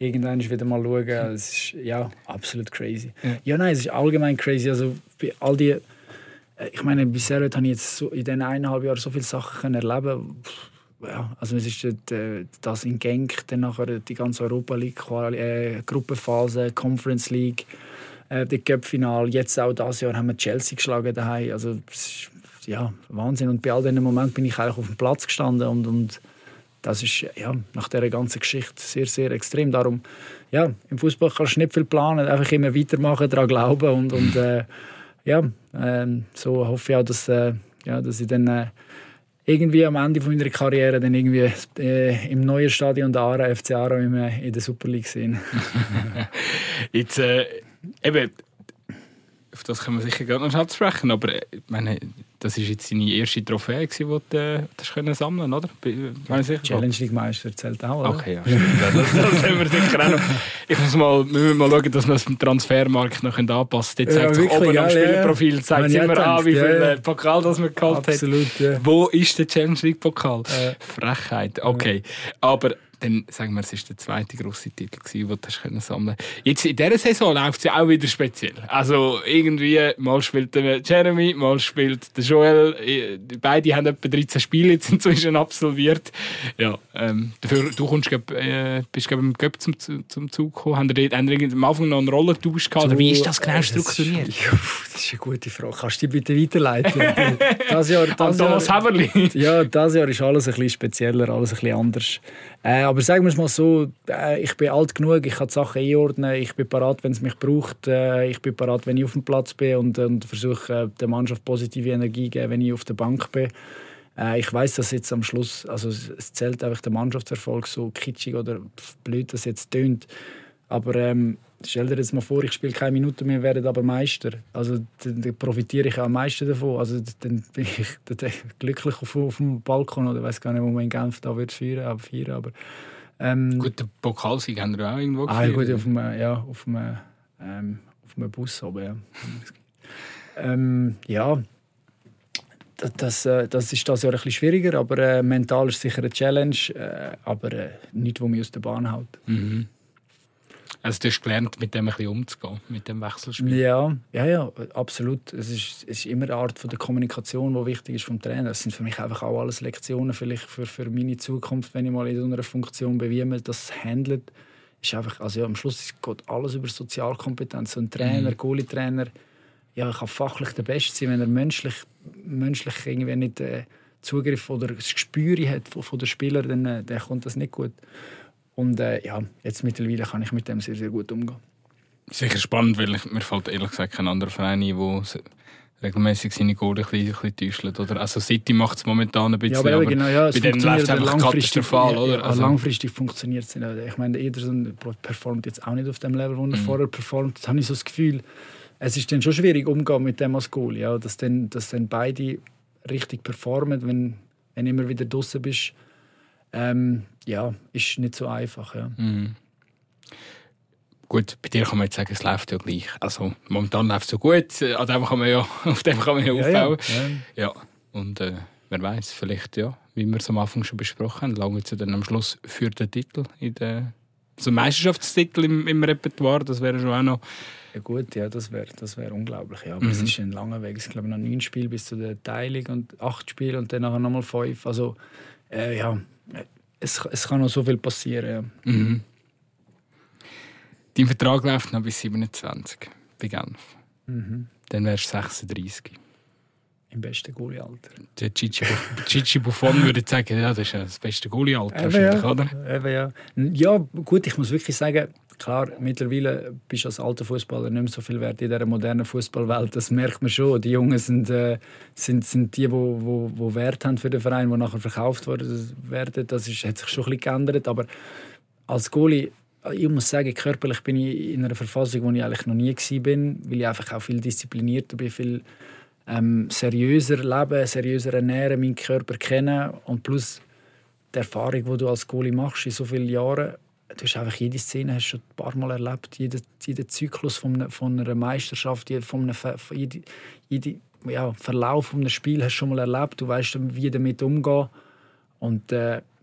irgendwann wieder mal schauen. Es ist ja absolut crazy. Ja. ja, nein, es ist allgemein crazy. Also bei all die, ich meine, bisher habe ich jetzt so in diesen eineinhalb Jahren so viele Sachen können erleben. Ja, also es ist das in Genk, dann nachher die ganze Europa League, äh, Gruppenphase, Conference League, äh, die Cup-Finale. Jetzt auch dieses Jahr haben wir Chelsea geschlagen daheim. Also es ist, ja, Wahnsinn. Und bei all diesen Momenten bin ich eigentlich auf dem Platz gestanden und, und das ist ja, nach dieser ganzen Geschichte sehr, sehr extrem. Darum, ja, im Fußball kannst du nicht viel planen, einfach immer weitermachen, daran glauben und, und äh, ja, äh, so hoffe ich auch, dass, äh, ja, dass ich dann äh, irgendwie am Ende meiner Karriere dann irgendwie äh, im neuen Stadion der Aarau, F C Aarau in, in der Super League sehen. Jetzt, äh, eben, auf das können wir sicher gerade noch sprechen, aber ich meine, das war jetzt deine erste Trophäe, die du äh, das sammeln oder? Challenge League Meister zählt auch, oder? Okay, ja, stimmt. Das, das haben wir sicher auch noch. Ich muss mal, wir müssen mal schauen, dass wir es im Transfermarkt noch anpassen können. Jetzt zeigt sich oben am Spielprofil, zeigt es immer an, wie viel ja. Pokal das wir geholt haben. Absolut, ja. Wo ist der Challenge League Pokal? Äh. Frechheit, okay. Aber dann sagen wir, es war der zweite grosse Titel, den du sammeln konntest. Jetzt in dieser Saison läuft es ja auch wieder speziell. Also irgendwie, mal spielt der Jeremy, mal spielt der Joel. Beide haben etwa dreizehn Spiele jetzt inzwischen absolviert. Ja, ähm, dafür, du kommst, glaub, äh, bist glaub, im Cup zum, zum Zug gekommen. Haben ihr am Anfang noch einen Rollentausch gehabt? Oder wie ist das genau strukturiert? Das ist, das ist eine gute Frage. Kannst du die bitte weiterleiten? das Jahr, das Thomas Heverli. Ja, dieses Jahr ist alles ein bisschen spezieller, alles ein bisschen anders. Äh, aber sagen wir es mal so, äh, ich bin alt genug, ich kann die Sachen einordnen, ich bin parat, wenn es mich braucht, äh, ich bin parat, wenn ich auf dem Platz bin und, und versuche äh, der Mannschaft positive Energie zu geben, wenn ich auf der Bank bin. Äh, ich weiß, dass jetzt am Schluss, also es, es zählt einfach der Mannschaftserfolg, so kitschig oder blöd das jetzt tönt. Aber ähm, stell dir jetzt mal vor, ich spiele keine Minute mehr, werde aber Meister. Also dann, dann profitiere ich auch am meisten davon. Also dann bin ich dann glücklich auf, auf dem Balkon oder weiß gar nicht, wo man in Genf da wird feiern, aber feiern. Aber ähm, gut, den Pokalsieg haben wir auch irgendwo gefeiert. Ah, gut, auf dem, ja, auf dem, ähm, auf dem Bus oben, ja. ähm, ja. Das, das, das ist das Jahr ein bisschen schwieriger, aber äh, mental ist es sicher eine Challenge, äh, aber äh, nichts, was mich aus der Bahn hält. Mhm. Also du hast gelernt, mit dem ein bisschen umzugehen, mit dem Wechselspiel? Ja, ja, ja, absolut. Es ist, es ist immer eine Art von der Kommunikation, die wichtig ist vom Trainer. Das sind für mich einfach auch alles Lektionen vielleicht für, für meine Zukunft, wenn ich mal in so einer Funktion bin, wie man das handelt. Ist einfach, also ja, am Schluss geht alles über Sozialkompetenz. So ein Trainer, mhm. Goalie-Trainer, ja, kann fachlich der Beste sein, wenn er menschlich, menschlich irgendwie nicht äh, Zugriff oder das Gespür hat von, von den Spielern, dann äh, dann kommt das nicht gut. Und äh, ja, jetzt mittlerweile kann ich mit dem sehr, sehr gut umgehen. Sicher spannend, weil ich, mir fällt ehrlich gesagt kein anderer Verein ein, der regelmäßig seine Goal ein bisschen, ein bisschen täuscht. Oder? Also City macht es momentan ein bisschen, ja, aber, aber genau, ja, es bei denen läuft es einfach katastrophal. Oder? Ja, also, langfristig funktioniert es nicht. Ich meine, Ederson performt jetzt auch nicht auf dem Level, wo er mhm. vorher performt. Das habe ich so das Gefühl, es ist dann schon schwierig umzugehen mit dem als Goal. Ja? Dass, dann, dass dann beide richtig performen, wenn, wenn du immer wieder draussen bist. Ähm, ja, ist nicht so einfach. Ja. Mhm. Gut, bei dir kann man jetzt sagen, es läuft ja gleich. Also momentan läuft es so gut, an dem kann man ja, auf dem kann man ja aufbauen. Ja, ja. ja. Und äh, wer weiß, vielleicht, ja, wie wir es am Anfang schon besprochen haben, lange jetzt dann am Schluss für den Titel, in der, also Meisterschaftstitel im, im Repertoire, das wäre schon auch noch... Ja gut, ja, das wäre das wär unglaublich. Ja. Aber mhm. es ist ein langer Weg. Ich glaube, noch neun Spiele bis zu der Teilung und acht Spiele und dann nachher nochmal fünf. Also, äh, ja... Es, es kann noch so viel passieren. Ja. Mhm. Dein Vertrag läuft noch bis siebenundzwanzig bei Genf. Mhm. Dann wärst du sechsunddreißig. Im besten Goalie-Alter. Der Gigi Buffon würde sagen, ja, das ist das beste Goalie-Alter, ja, oder? Eben, ja. ja, gut, ich muss wirklich sagen, klar, mittlerweile bist du als alter Fußballer nicht mehr so viel wert in dieser modernen Fußballwelt. Das merkt man schon. Die Jungen sind, äh, sind, sind die, die wo, wo, wo Wert haben für den Verein, die nachher verkauft werden. Das ist, hat sich schon ein bisschen geändert. Aber als Goalie, ich muss sagen, körperlich bin ich in einer Verfassung, wo ich eigentlich noch nie war, weil ich einfach auch viel disziplinierter bin, viel ähm, seriöser leben, seriöser ernähren, meinen Körper kennen und plus die Erfahrung, die du als Goalie machst in so vielen Jahren. Du hast einfach jede Szene hast schon ein paar Mal erlebt, jeden, jeden Zyklus von, von einer Meisterschaft, von einem jede, jede, ja, Verlauf von einem Spiel hast du schon mal erlebt. Du weißt, wie damit umgehen. Und äh,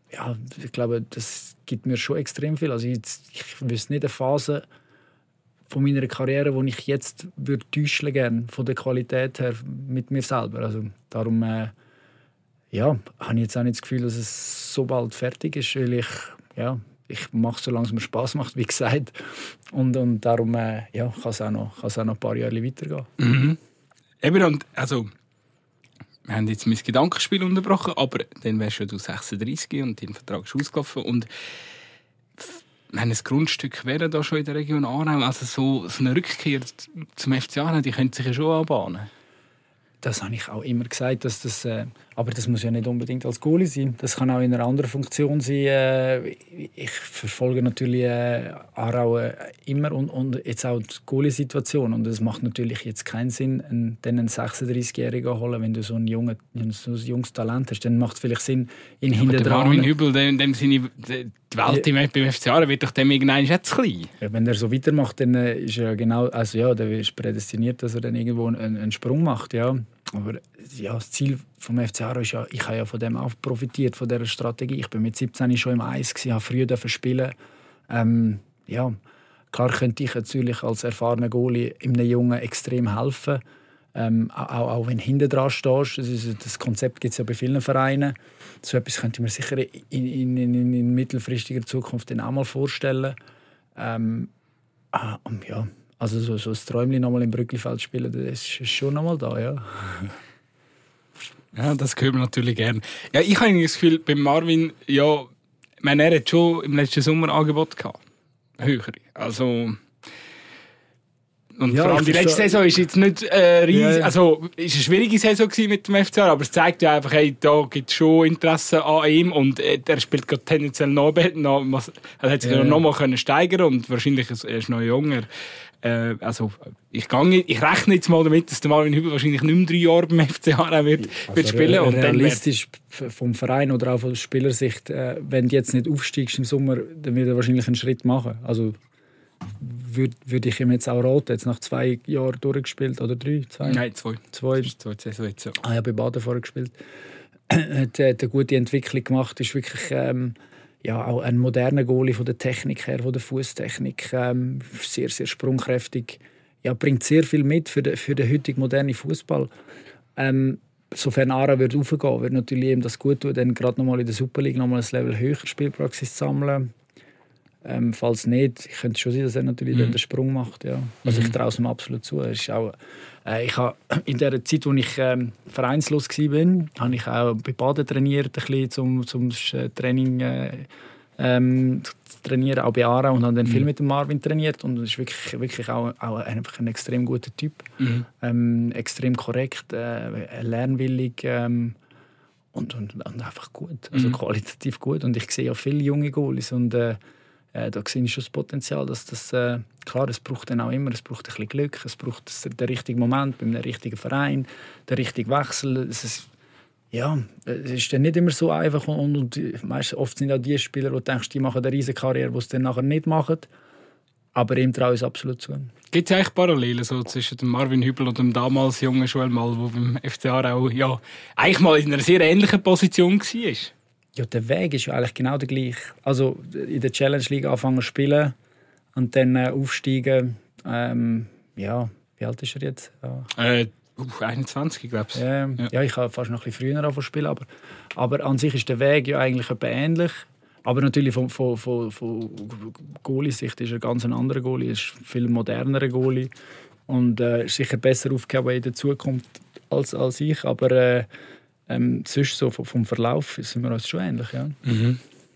ja, ich glaube, das gibt mir schon extrem viel. Also ich, ich wüsste nicht eine Phase von meiner Karriere, wo ich jetzt würde täuschen gerne von der Qualität her mit mir selber. Also darum äh, ja, habe ich jetzt auch nicht das Gefühl, dass es so bald fertig ist, weil ich, ja, ich mache, solange es mir Spass macht, wie gesagt. Und, und darum äh, ja, kann es auch noch, kann es auch noch ein paar Jahre weitergehen. Mhm. Eben, und also, wir haben jetzt mein Gedankenspiel unterbrochen, aber dann wärst du sechsunddreißig und dein Vertrag ist ausgelaufen. Und ein Grundstück wäre da schon in der Region Aarau. Also so, so eine Rückkehr zum F C Aarau, die könnte sich ja schon anbahnen. Das habe ich auch immer gesagt, dass das, äh, aber das muss ja nicht unbedingt als Goalie sein. Das kann auch in einer anderen Funktion sein. Äh, ich verfolge natürlich äh, Aarau äh, immer und, und jetzt auch die Goalie-Situation. Und es macht natürlich jetzt keinen Sinn, einen, einen sechsunddreißigjährigen zu holen, wenn du so ein, junge, so ein junges Talent hast. Dann macht es vielleicht Sinn, ihn ja, hinten dran... Marvin Hübel, in dem Sinne, die Welt ja. beim F C Aarau wird doch dem irgendwann jetzt klein. Ja, wenn er so weitermacht, dann ist er genau, also ja, der ist prädestiniert, dass er dann irgendwo einen, einen Sprung macht, ja. Aber ja, das Ziel vom F C Aarau ist ja, ich habe ja von dem auch profitiert, von dieser Strategie. Ich bin mit siebzehn schon im Eis gewesen, habe früh spielen. Ähm, ja, klar könnte ich natürlich als erfahrener Goalie einem Jungen extrem helfen. Ähm, auch, auch wenn du hinten dran stehst. Das, ist, das Konzept gibt es ja bei vielen Vereinen. So etwas könnte ich mir sicher in, in, in, in mittelfristiger Zukunft dann auch mal vorstellen. Ähm, ah, ja, also so, so ein Träumchen noch mal im Brücklifeld spielen, das ist schon noch mal da, ja. Ja, das hören wir natürlich gerne. Ja, ich habe das Gefühl, bei Marvin, ja, meine, er hat schon im letzten Sommer ein Angebot gehabt. Höhere. Also... Und ja, vor allem die letzte Saison ist jetzt nicht äh, riesig, ja, ja. Also ist eine schwierige Saison mit dem F C Aarau, aber es zeigt ja einfach, hey, da gibt es schon Interesse an ihm und äh, er spielt gerade tendenziell noch, noch was, er hat sich ja, ja. noch mal können steigern und wahrscheinlich ist er ist noch jünger. Äh, also ich, gang, ich rechne jetzt mal damit, dass der Marvin Hübel wahrscheinlich nicht mehr drei Jahre beim F C Aarau wird, also wird spielen. Und realistisch dann vom Verein oder auch von der Spielersicht, äh, wenn du jetzt nicht aufsteigst im Sommer, dann wird er wahrscheinlich einen Schritt machen. Also würde würd ich ihm jetzt auch raten, jetzt nach zwei Jahren durchgespielt, oder drei? Zwei? Nein, zwei. Zwei. zwei Saison jetzt, ja. Ah ja, bei Baden vorher gespielt. hat, hat eine gute Entwicklung gemacht, ist wirklich ähm, ja, auch ein moderner Goalie von der Technik her, von der Fußtechnik, ähm, sehr, sehr sprungkräftig. Ja, bringt sehr viel mit für den, für den heutigen modernen Fußball. Ähm, sofern Aarau wird raufgehen, wird natürlich ihm das gut tun, dann gerade noch mal in der Super League noch mal ein Level höher Spielpraxis zu sammeln. Ähm, falls nicht, ich könnte schon sein, dass er natürlich mhm. den Sprung macht. Ja. Also ich traue es ihm absolut zu. Er ist auch, äh, ich habe in der Zeit, als ich ähm, vereinslos war, habe ich auch bei Baden trainiert, ein bisschen zum, zum Training äh, ähm, zu trainieren, auch bei Aarau, und habe dann mhm. viel mit dem Marvin trainiert. Und er ist wirklich, wirklich auch, auch einfach ein extrem guter Typ. Mhm. Ähm, extrem korrekt, äh, lernwillig ähm, und, und, und einfach gut. Also mhm. qualitativ gut. Und ich sehe ja viele junge Goalies und äh, Äh, da sehe ich schon das Potenzial, dass das, äh, klar, es braucht dann auch immer, es braucht ein bisschen Glück, es braucht das, den richtigen Moment beim richtigen Verein, den richtigen Wechsel. Es ist, ja, es ist dann nicht immer so einfach und, und meist, oft sind auch die Spieler, wo du denkst, die machen eine riesige Karriere, die es dann nachher nicht machen. Aber ihm traue ich es absolut zu. Gibt es eigentlich Parallelen so zwischen dem Marvin Hübel und dem damals jungen Joel Mal, der beim F C Aarau ja, eigentlich mal in einer sehr ähnlichen Position war? Ja, der Weg ist ja eigentlich genau der gleiche. Also in der Challenge League anfangen zu spielen und dann äh, aufsteigen. Ähm, ja, wie alt ist er jetzt? Ja. Äh, einundzwanzig, glaube ich. Ja, ja. ja, ich habe fast noch ein bisschen früher angefangen zu spielen. Aber, aber an sich ist der Weg ja eigentlich ähnlich. Aber natürlich von, von, von, von Goalie-Sicht ist er ganz ein anderer Goalie. Er ist ein viel modernerer Goalie. Und äh, ist sicher besser aufgehoben in der Zukunft als, als ich. Aber äh, Ähm, sonst so vom Verlauf sind wir uns schon ähnlich, ja. Mhm.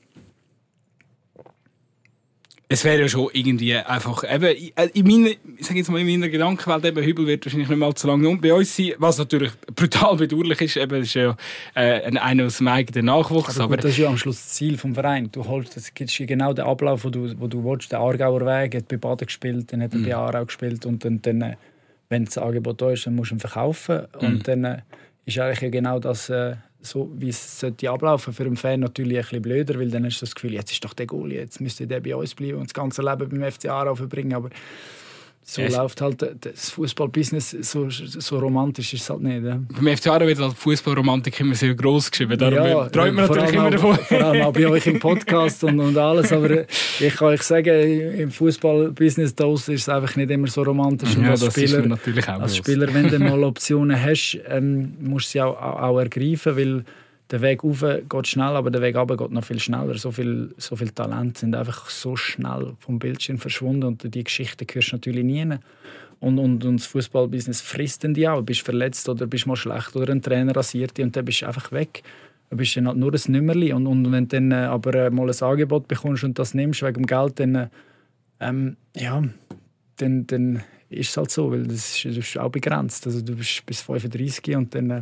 Es wäre ja schon irgendwie einfach, eben, in meiner, ich sage jetzt mal, in meiner Gedankenwelt, eben, Hübel wird wahrscheinlich nicht mal zu lange bei uns sein, was natürlich brutal bedauerlich ist, eben, das ist ja äh, einer aus dem eigenen Nachwuchs. Aber, gut, das ist ja am Schluss das Ziel des Vereins. Du holst, das ist genau der Ablauf, wo du, wo du willst. Der Aargauer Weg hat bei Baden gespielt, dann hat er mhm. bei Aarau gespielt und dann, dann, wenn das Angebot da ist, dann musst du ihn verkaufen mhm. und dann ist eigentlich ja genau das, äh, so wie es sollte ablaufen. Für einen Fan natürlich ein bisschen blöder, weil dann hast du das Gefühl, jetzt ist doch der Goalie, jetzt müsste der bei uns bleiben und das ganze Leben beim F C Aarau verbringen. Aber So es läuft halt das Fußballbusiness, so, so romantisch ist es halt nicht. Ja. Beim F C Aarau wird halt Fußballromantik immer sehr gross geschrieben. Darum ja, träumt man natürlich immer auch, davon. Vor allem auch bei euch im Podcast und, und alles. Aber ich kann euch sagen, im Fußballbusiness da ist es einfach nicht immer so romantisch. Und ja, als das Spieler, ist natürlich auch als gross. Spieler, wenn du mal Optionen hast, ähm, musst du sie auch, auch, auch ergreifen, weil der Weg rauf geht schnell, aber der Weg runter geht noch viel schneller. So viele so viel Talente sind einfach so schnell vom Bildschirm verschwunden und die Geschichte hörst du natürlich nie. Und, und, und das Fußballbusiness frisst dann die auch. Du bist verletzt oder bist mal schlecht oder ein Trainer rasiert dich und dann bist du einfach weg. Du bist dann halt nur ein Nümmerli. Und, und wenn du dann äh, aber mal ein Angebot bekommst und das nimmst wegen dem Geld, dann, ähm, ja, dann, dann ist es halt so, weil das ist, das ist auch begrenzt. Also du bist bis fünfunddreißig und dann, äh,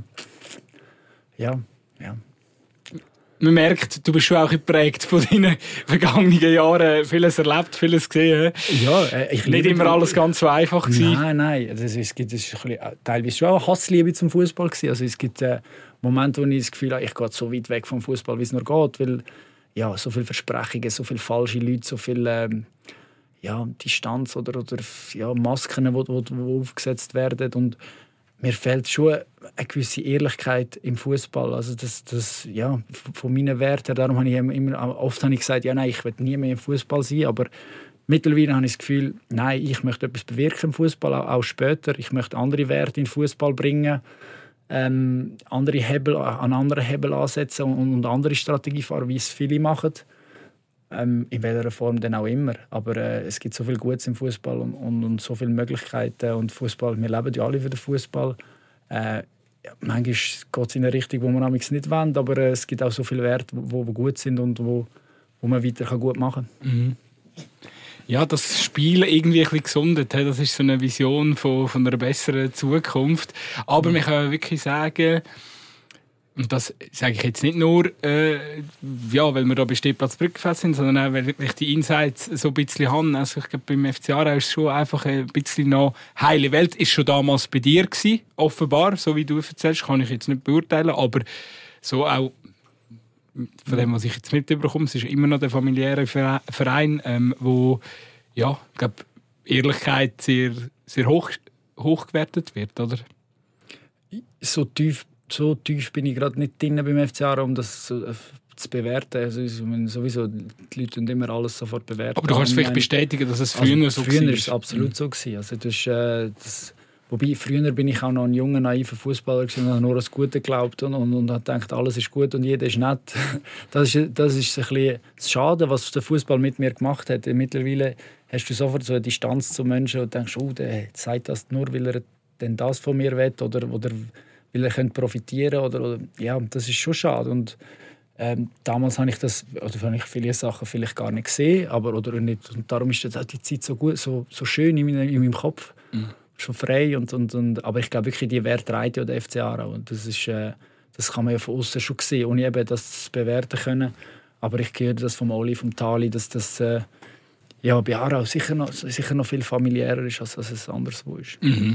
ja, ja. Man merkt, du bist schon auch geprägt von deinen vergangenen Jahren. Vieles erlebt, vieles gesehen. Ja, äh, ich Nicht immer alles ganz so einfach gewesen. Nein, nein. Also es gibt es ist ein bisschen, teilweise schon auch Hassliebe zum Fußball gewesen. Also es gibt äh, Momente, wo ich das Gefühl habe, ich gehe so weit weg vom Fußball, wie es nur geht, weil ja, so viele Versprechungen, so viele falsche Leute, so viel ähm, ja, Distanz oder, oder ja, Masken, die wo, wo, wo aufgesetzt werden und mir fehlt schon eine gewisse Ehrlichkeit im Fußball. Also das, das, ja, von meinen Werten. Darum habe ich immer, oft habe ich gesagt, ja, nein, ich will nie mehr im Fußball sein. Aber mittlerweile habe ich das Gefühl, nein, ich möchte etwas bewirken im Fußball, auch, auch später. Ich möchte andere Werte in den Fußball bringen, ähm, andere Hebel, an anderen Hebel ansetzen und, und andere Strategie fahren, wie es viele machen. Ähm, in welcher Form dann auch immer. Aber äh, es gibt so viel Gutes im Fußball und, und, und so viele Möglichkeiten. Und Fußball, wir leben ja alle für den Fußball. Äh, ja, manchmal geht es in eine Richtung, wo man nicht wollen, aber äh, es gibt auch so viele Werte, die gut sind und wo, wo man weiter kann gut machen kann. Mhm. Ja, das Spiel irgendwie ein bisschen gesundet, das ist so eine Vision von, von einer besseren Zukunft. Aber mhm. man kann wirklich sagen, und das sage ich jetzt nicht nur, äh, ja, weil wir da bei Stehplatz Brückenfeld sind, sondern auch, weil ich die Insights so ein bisschen habe. Also ich glaube, beim F C Aarau ist es schon einfach ein bisschen noch heile Welt. Ist schon damals bei dir gewesen, offenbar, so wie du erzählst, kann ich jetzt nicht beurteilen, aber so auch von dem, was ich jetzt mitbekomme, es ist immer noch der familiäre Verein, ähm, wo, ja, ich glaube, Ehrlichkeit sehr, sehr hoch, hoch gewertet wird, oder? So tief So tief bin ich gerade nicht drin beim F C Aarau, um das zu, äh, zu bewerten. Also, sowieso, die Leute immer alles sofort bewerten. Aber du kannst vielleicht bestätigen, dass es früher also, so früher war? Früher war es absolut mhm. so gewesen. Also, das ist, äh, das, wobei, früher bin ich auch noch ein junger, naiver Fußballer und habe nur an das Gute geglaubt und, und, und habe gedacht, alles ist gut und jeder ist nett. Das ist, das ist ein bisschen das Schade, was der Fußball mit mir gemacht hat. Mittlerweile hast du sofort so eine Distanz zu Menschen und denkst, oh, der sagt das nur, weil er denn das von mir will oder, oder weil er profitieren könnte. Oder, oder, ja, das ist schon schade. Und, ähm, damals habe ich das, oder habe ich viele Sachen vielleicht gar nicht gesehen, aber oder nicht. Und darum ist das, die Zeit so gut, so, so schön in meinem, in meinem Kopf, mhm. schon frei. Und, und, und, aber ich glaube wirklich, die Werte trägt ja der F C Aarau. Und das ist, äh, das kann man ja von außen schon sehen, ohne eben das zu bewerten können. Aber ich höre das vom Oli, vom Tali, dass das äh, ja, bei Aarau sicher noch, sicher noch viel familiärer ist, als, als es anderswo ist. Mhm.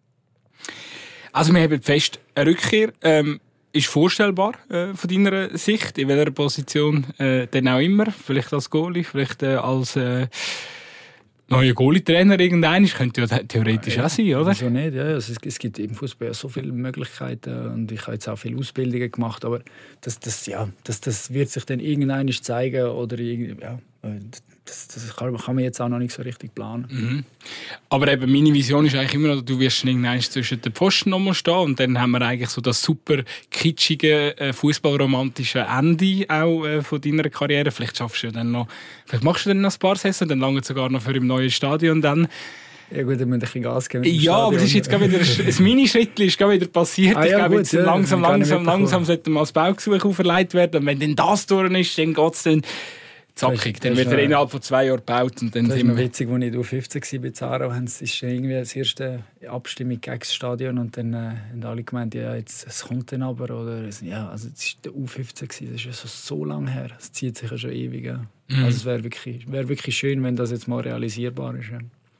Also wir haben fest, eine Rückkehr ähm, ist vorstellbar äh, von deiner Sicht, in welcher Position äh, denn auch immer, vielleicht als Goalie, vielleicht äh, als äh, neuer Goalie-Trainer irgendein, könnte ja theoretisch ja, auch sein, oder? Wieso nicht, ja. Also es, es gibt im Fußball ja so viele Möglichkeiten und ich habe jetzt auch viele Ausbildungen gemacht, aber das, das, ja, das, das wird sich dann irgendwann zeigen oder ja, das, das kann, kann man jetzt auch noch nicht so richtig planen. Mhm. Aber eben, meine Vision ist eigentlich immer noch, du wirst irgendwann zwischen den Pfosten nochmal stehen und dann haben wir eigentlich so das super kitschige, äh, fußballromantische Ende auch äh, von deiner Karriere. Vielleicht schaffst du dann noch, vielleicht machst du dann noch ein paar Saison, dann lange sogar noch für im neuen Stadion dann. Ja gut, dann müssen wir ein bisschen Gas geben. Ja, Stadion. Aber es ist jetzt gerade wieder ein Mini-Schritt ist gerade wieder passiert. Ah, ja, ich glaube, gut, jetzt ja, langsam, langsam, langsam sollte mal das Baugesuch auferlegt werden. Und wenn dann das durch ist, dann geht es dann zackig. Dann wird er innerhalb von zwei Jahren gebaut. Und dann das ist noch witzig, als ich U fünfzehn war bei Aarau, es ist irgendwie das erste Abstimmung gegen das Stadion und dann äh, haben alle gemeint, ja, jetzt, es kommt dann aber. Oder, ja, also es war der U fünfzehn, das ist ja so, so lange her. Es zieht sich ja schon ewig. Ja. Mhm. Also es wäre wirklich, wär wirklich schön, wenn das jetzt mal realisierbar ist. Ja.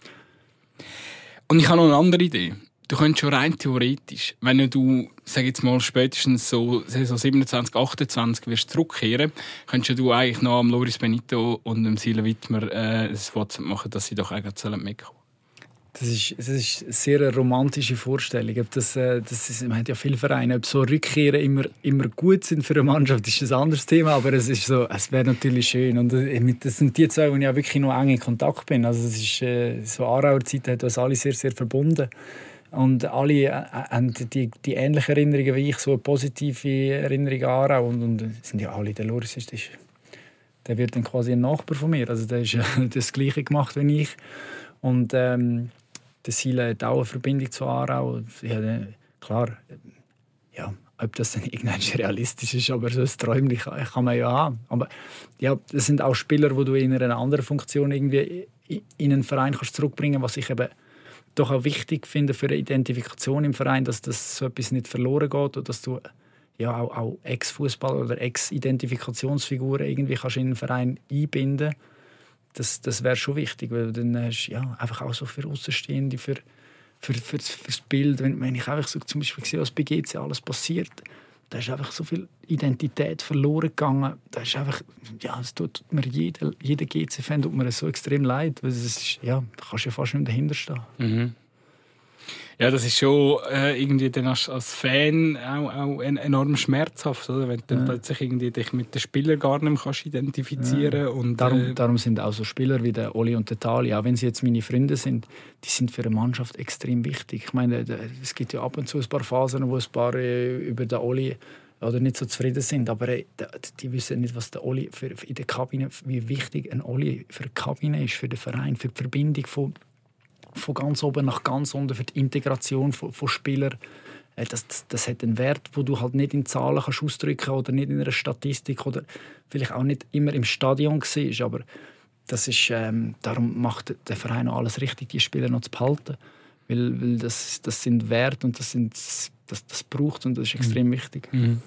Und ich habe noch eine andere Idee. Du könntest schon rein theoretisch, wenn du, sag jetzt mal, spätestens so Saison siebenundzwanzig, achtundzwanzig wirst zurückkehren, könntest du eigentlich noch am Loris Benito und dem Sile Wittmer äh, das WhatsApp machen, dass sie doch eigentlich mitkommen. Das ist, das ist eine sehr romantische Vorstellung. Ob das, das ist, man hat ja viele Vereine, ob so Rückkehren immer, immer gut sind für eine Mannschaft, ist ein anderes Thema, aber es, ist so, es wäre natürlich schön. Und das sind die zwei, wo ich ja wirklich noch eng in Kontakt bin. Also es ist, so Aarauer Zeit hat uns alle sehr, sehr verbunden. Und alle haben die, die ähnlichen Erinnerungen wie ich, so eine positive Erinnerung an Aarau. Und, und sind ja alle, der Loris ist, ist, der wird dann quasi ein Nachbar von mir. Also der ist das Gleiche gemacht wie ich. Und ähm, der Sile hat auch eine Verbindung zu Aarau. Ja, klar, ja, ob das dann irgendwann realistisch ist, aber so ein Träumchen kann, kann man ja haben. Aber ja, das sind auch Spieler, die du in einer anderen Funktion irgendwie in einen Verein kannst zurückbringen kannst, was ich eben doch auch wichtig finde für eine Identifikation im Verein, dass das so etwas nicht verloren geht oder dass du ja, auch, auch Ex-Fußballer oder Ex-Identifikationsfiguren irgendwie kannst in einen Verein einbinden kannst. Das, das wäre schon wichtig, weil dann hast du ja, einfach auch so für Außenstehende, für, für, für, für das Bild, wenn, wenn ich einfach so zum Beispiel sehe, was bei G C alles passiert, da ist einfach so viel Identität verloren gegangen. Da ist einfach, ja, es tut mir jeder, jeder G C-Fan tut mir so extrem leid, weil es ist, ja, da kannst du ja fast nicht dahinter stehen. Mhm. Ja, das ist schon äh, irgendwie dann als, als Fan auch, auch enorm schmerzhaft, oder? Wenn du ja. plötzlich irgendwie dich mit den Spielern gar nicht mehr kannst identifizieren ja. und darum, äh, darum sind auch so Spieler wie der Oli und der Tali, auch wenn sie jetzt meine Freunde sind, die sind für eine Mannschaft extrem wichtig. Ich meine, es gibt ja ab und zu ein paar Phasen, wo ein paar äh, über den Oli oder nicht so zufrieden sind, aber äh, die wissen nicht, was der Oli für, für in der Kabine, wie wichtig ein Oli für die Kabine ist, für den Verein, für die Verbindung von von ganz oben nach ganz unten, für die Integration von, von Spielern. Das, das, das hat einen Wert, den du halt nicht in Zahlen kannst ausdrücken oder nicht in einer Statistik oder vielleicht auch nicht immer im Stadion siehst. Aber das ist, ähm, darum macht der Verein auch alles richtig, die Spieler noch zu behalten. Weil, weil das, das sind Werte und das, sind, das, das braucht und das ist extrem mhm. wichtig. Mhm.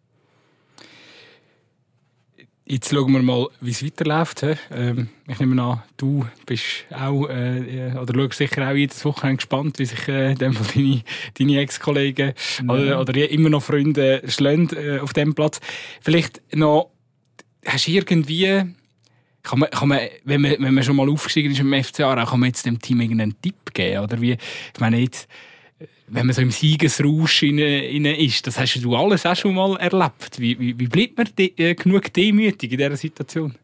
Jetzt schauen wir mal, wie es weiterläuft. Ähm, ich nehme an, du bist auch, äh, oder schaust sicher auch jedes Wochenende gespannt, wie sich äh, deine, deine Ex-Kollegen ja. oder, oder immer noch Freunde schlagen äh, auf diesem Platz. Vielleicht noch, hast du irgendwie, kann man, kann man, wenn, man, wenn man schon mal aufgestiegen ist im F C Aarau, kann man jetzt dem Team irgendeinen Tipp geben? Oder wie, ich meine jetzt, wenn man so im Siegesrausch in, in ist, das hast du alles auch schon mal erlebt. Wie, wie, wie bleibt man de, äh, genug demütig in dieser Situation?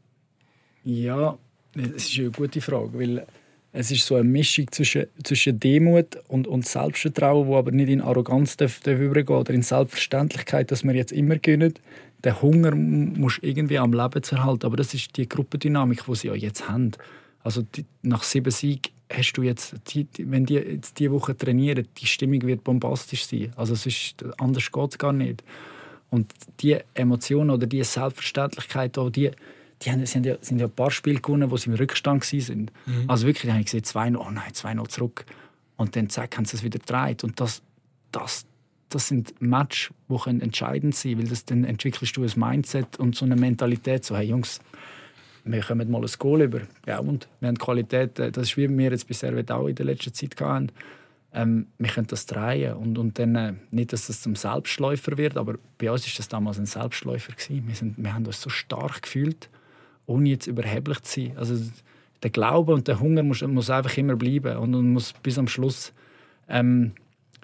Ja, das ist eine gute Frage, weil es ist so eine Mischung zwischen, zwischen Demut und, und Selbstvertrauen, die aber nicht in Arroganz darf, darf übergehen oder in Selbstverständlichkeit, dass wir jetzt immer gewinnen. Der Hunger muss irgendwie am Leben zu erhalten, aber das ist die Gruppendynamik, die sie ja jetzt haben. Also die, nach sieben Siegen hast du jetzt, die, die, wenn die jetzt diese Woche trainieren, die Stimmung wird bombastisch sein. Also es ist, anders geht es gar nicht. Und diese Emotionen oder diese Selbstverständlichkeit, auch die, die haben, sind, ja, sind ja ein paar Spiele gewonnen, wo sie im Rückstand waren. Mhm. Also wirklich, da habe ich gesehen, zwei null, oh nein, zwei null zurück. Und dann zack, haben sie es wieder gedreht. Und das, das, das sind Matches, die entscheidend sein können, weil das, dann entwickelst du ein Mindset und so eine Mentalität, so hey Jungs, wir kommen mal ein Goal über. Ja, und wir haben Qualität, das ist wie wir jetzt bisher auch in der letzten Zeit hatten. Ähm, wir können das drehen. Und, und dann, äh, nicht, dass das zum Selbstläufer wird, aber bei uns war das damals ein Selbstläufer gewesen. Wir, sind, wir haben uns so stark gefühlt, ohne jetzt überheblich zu sein. Also, der Glaube und der Hunger muss, muss einfach immer bleiben und, und muss bis am Schluss ähm,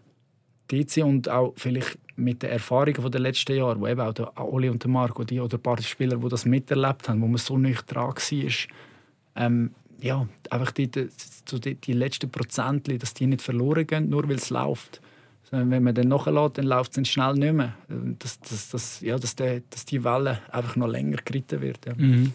dort sein. Und auch vielleicht mit den Erfahrungen der letzten Jahre, wo eben auch der Oli und der Marco, die oder ein paar Spieler, die das miterlebt haben, wo man so nicht dran war, ähm, ja, einfach die, die, die, die letzten Prozentchen, dass die nicht verloren gehen, nur weil es läuft. Wenn man dann nachlässt, dann läuft es dann schnell nicht mehr. Dass, dass, dass, ja, dass, der, dass die Welle einfach noch länger geritten wird. Ja. Mhm.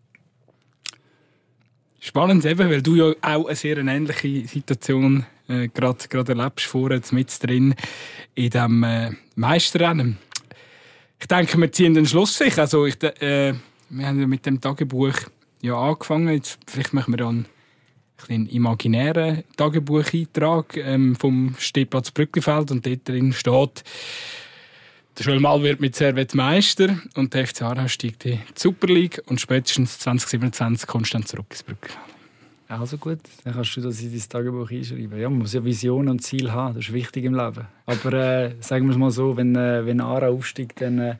Spannend eben, weil du ja auch eine sehr ähnliche Situation äh, gerade erlebst, vorher mit drin in diesem äh, Meisterrennen. Ich denke, wir ziehen den Schluss sich. Also ich, äh, wir haben ja mit dem Tagebuch ja angefangen. Jetzt, vielleicht machen wir dann einen imaginären Tagebucheintrag ähm, vom Stehplatz Brücklifeld und dort drin steht, der Schwelmal wird mit Servet Meister und der F C Aarau steigt in die Super League und spätestens zwanzig siebenundzwanzig kommst du dann zurück ins Brücklifeld. Also gut, dann kannst du das in dein Tagebuch einschreiben. Ja, man muss ja Vision und Ziel haben, das ist wichtig im Leben. Aber äh, sagen wir es mal so, wenn, äh, wenn Aarau aufsteigt, dann äh,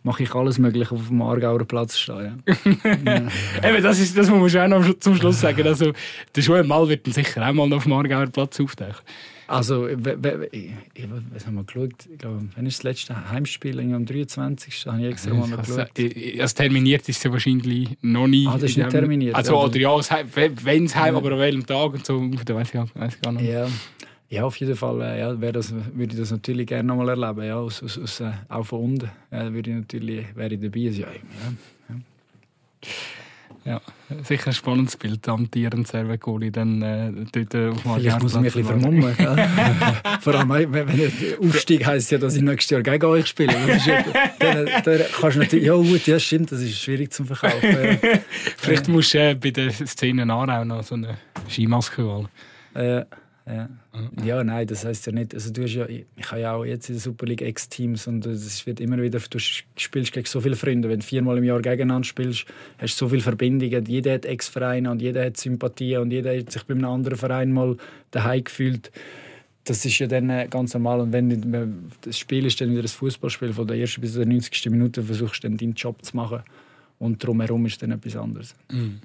mache ich alles Mögliche auf dem Aargauer Platz stehen. Ja. Ja. Eben, das, ist, das muss man auch noch zum Schluss sagen. Also, der Joel Mal wird dann sicher auch mal noch auf dem Aargauer Platz auftauchen. Also, was haben wir geschaut? Ich glaube, wann ist das letzte Heimspiel? Am dreiundzwanzigsten habe ich extra mal geschaut. Also, terminiert ist es ja wahrscheinlich noch nicht. Ah, das ist nicht terminiert. Also, oder ja, wenn es heim, aber an welchem Tag und so, da weiß ich, weiss ich gar nicht. Ja. Ja, auf jeden Fall ja, das, würde ich das natürlich gerne noch mal erleben. Ja, aus, aus, aus, auch von unten ja, würde ich natürlich, wäre ich dabei. Ja, ja. Ja, sicher ein spannendes Bild, amtierend Servet-Goalie dann äh, dort auf dem Vielleicht muss ich mich ein bisschen vermummen. Ja. Vor allem, wenn, wenn der Aufstieg heisst ja, dass ich nächstes Jahr gegen euch spiele. Ja, dann, dann kannst du natürlich, ja gut, ja stimmt, das ist schwierig zu verkaufen. Ja. Vielleicht musst du äh, bei den Szenen auch noch so eine Skimaske holen. Ja. Ja. ja, nein, das heisst ja nicht. Also, du hast ja, ich habe ja auch jetzt in der Super League Ex-Teams und es wird immer wieder, du spielst gegen so viele Freunde. Wenn du viermal im Jahr gegeneinander spielst, hast du so viele Verbindungen. Jeder hat Ex-Vereine und jeder hat Sympathie und jeder hat sich bei einem anderen Verein mal daheim gefühlt. Das ist ja dann ganz normal. Und wenn das Spiel ist dann wieder ein Fußballspiel, von der ersten bis zur neunzigsten Minute versuchst du dann deinen Job zu machen und drumherum ist dann etwas anderes. Mhm.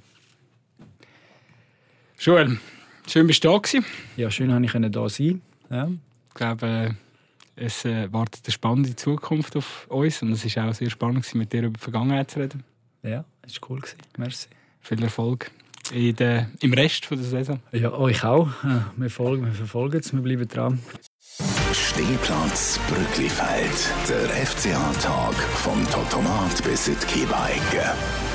Joel, schön, bist du da gewesen. Ja, schön, dass ich da sein. Ja. Ich glaube, es äh, wartet eine spannende Zukunft auf uns und es war auch sehr spannend, mit dir über die Vergangenheit zu reden. Ja, es war cool. Merci. Viel Erfolg in der, im Rest der Saison. Ja, euch auch. Ja, wir, folgen, wir verfolgen es, wir bleiben dran. Stehplatz Brücklifeld, der F C A-Tag vom Totomat bis in die Kiebeigge.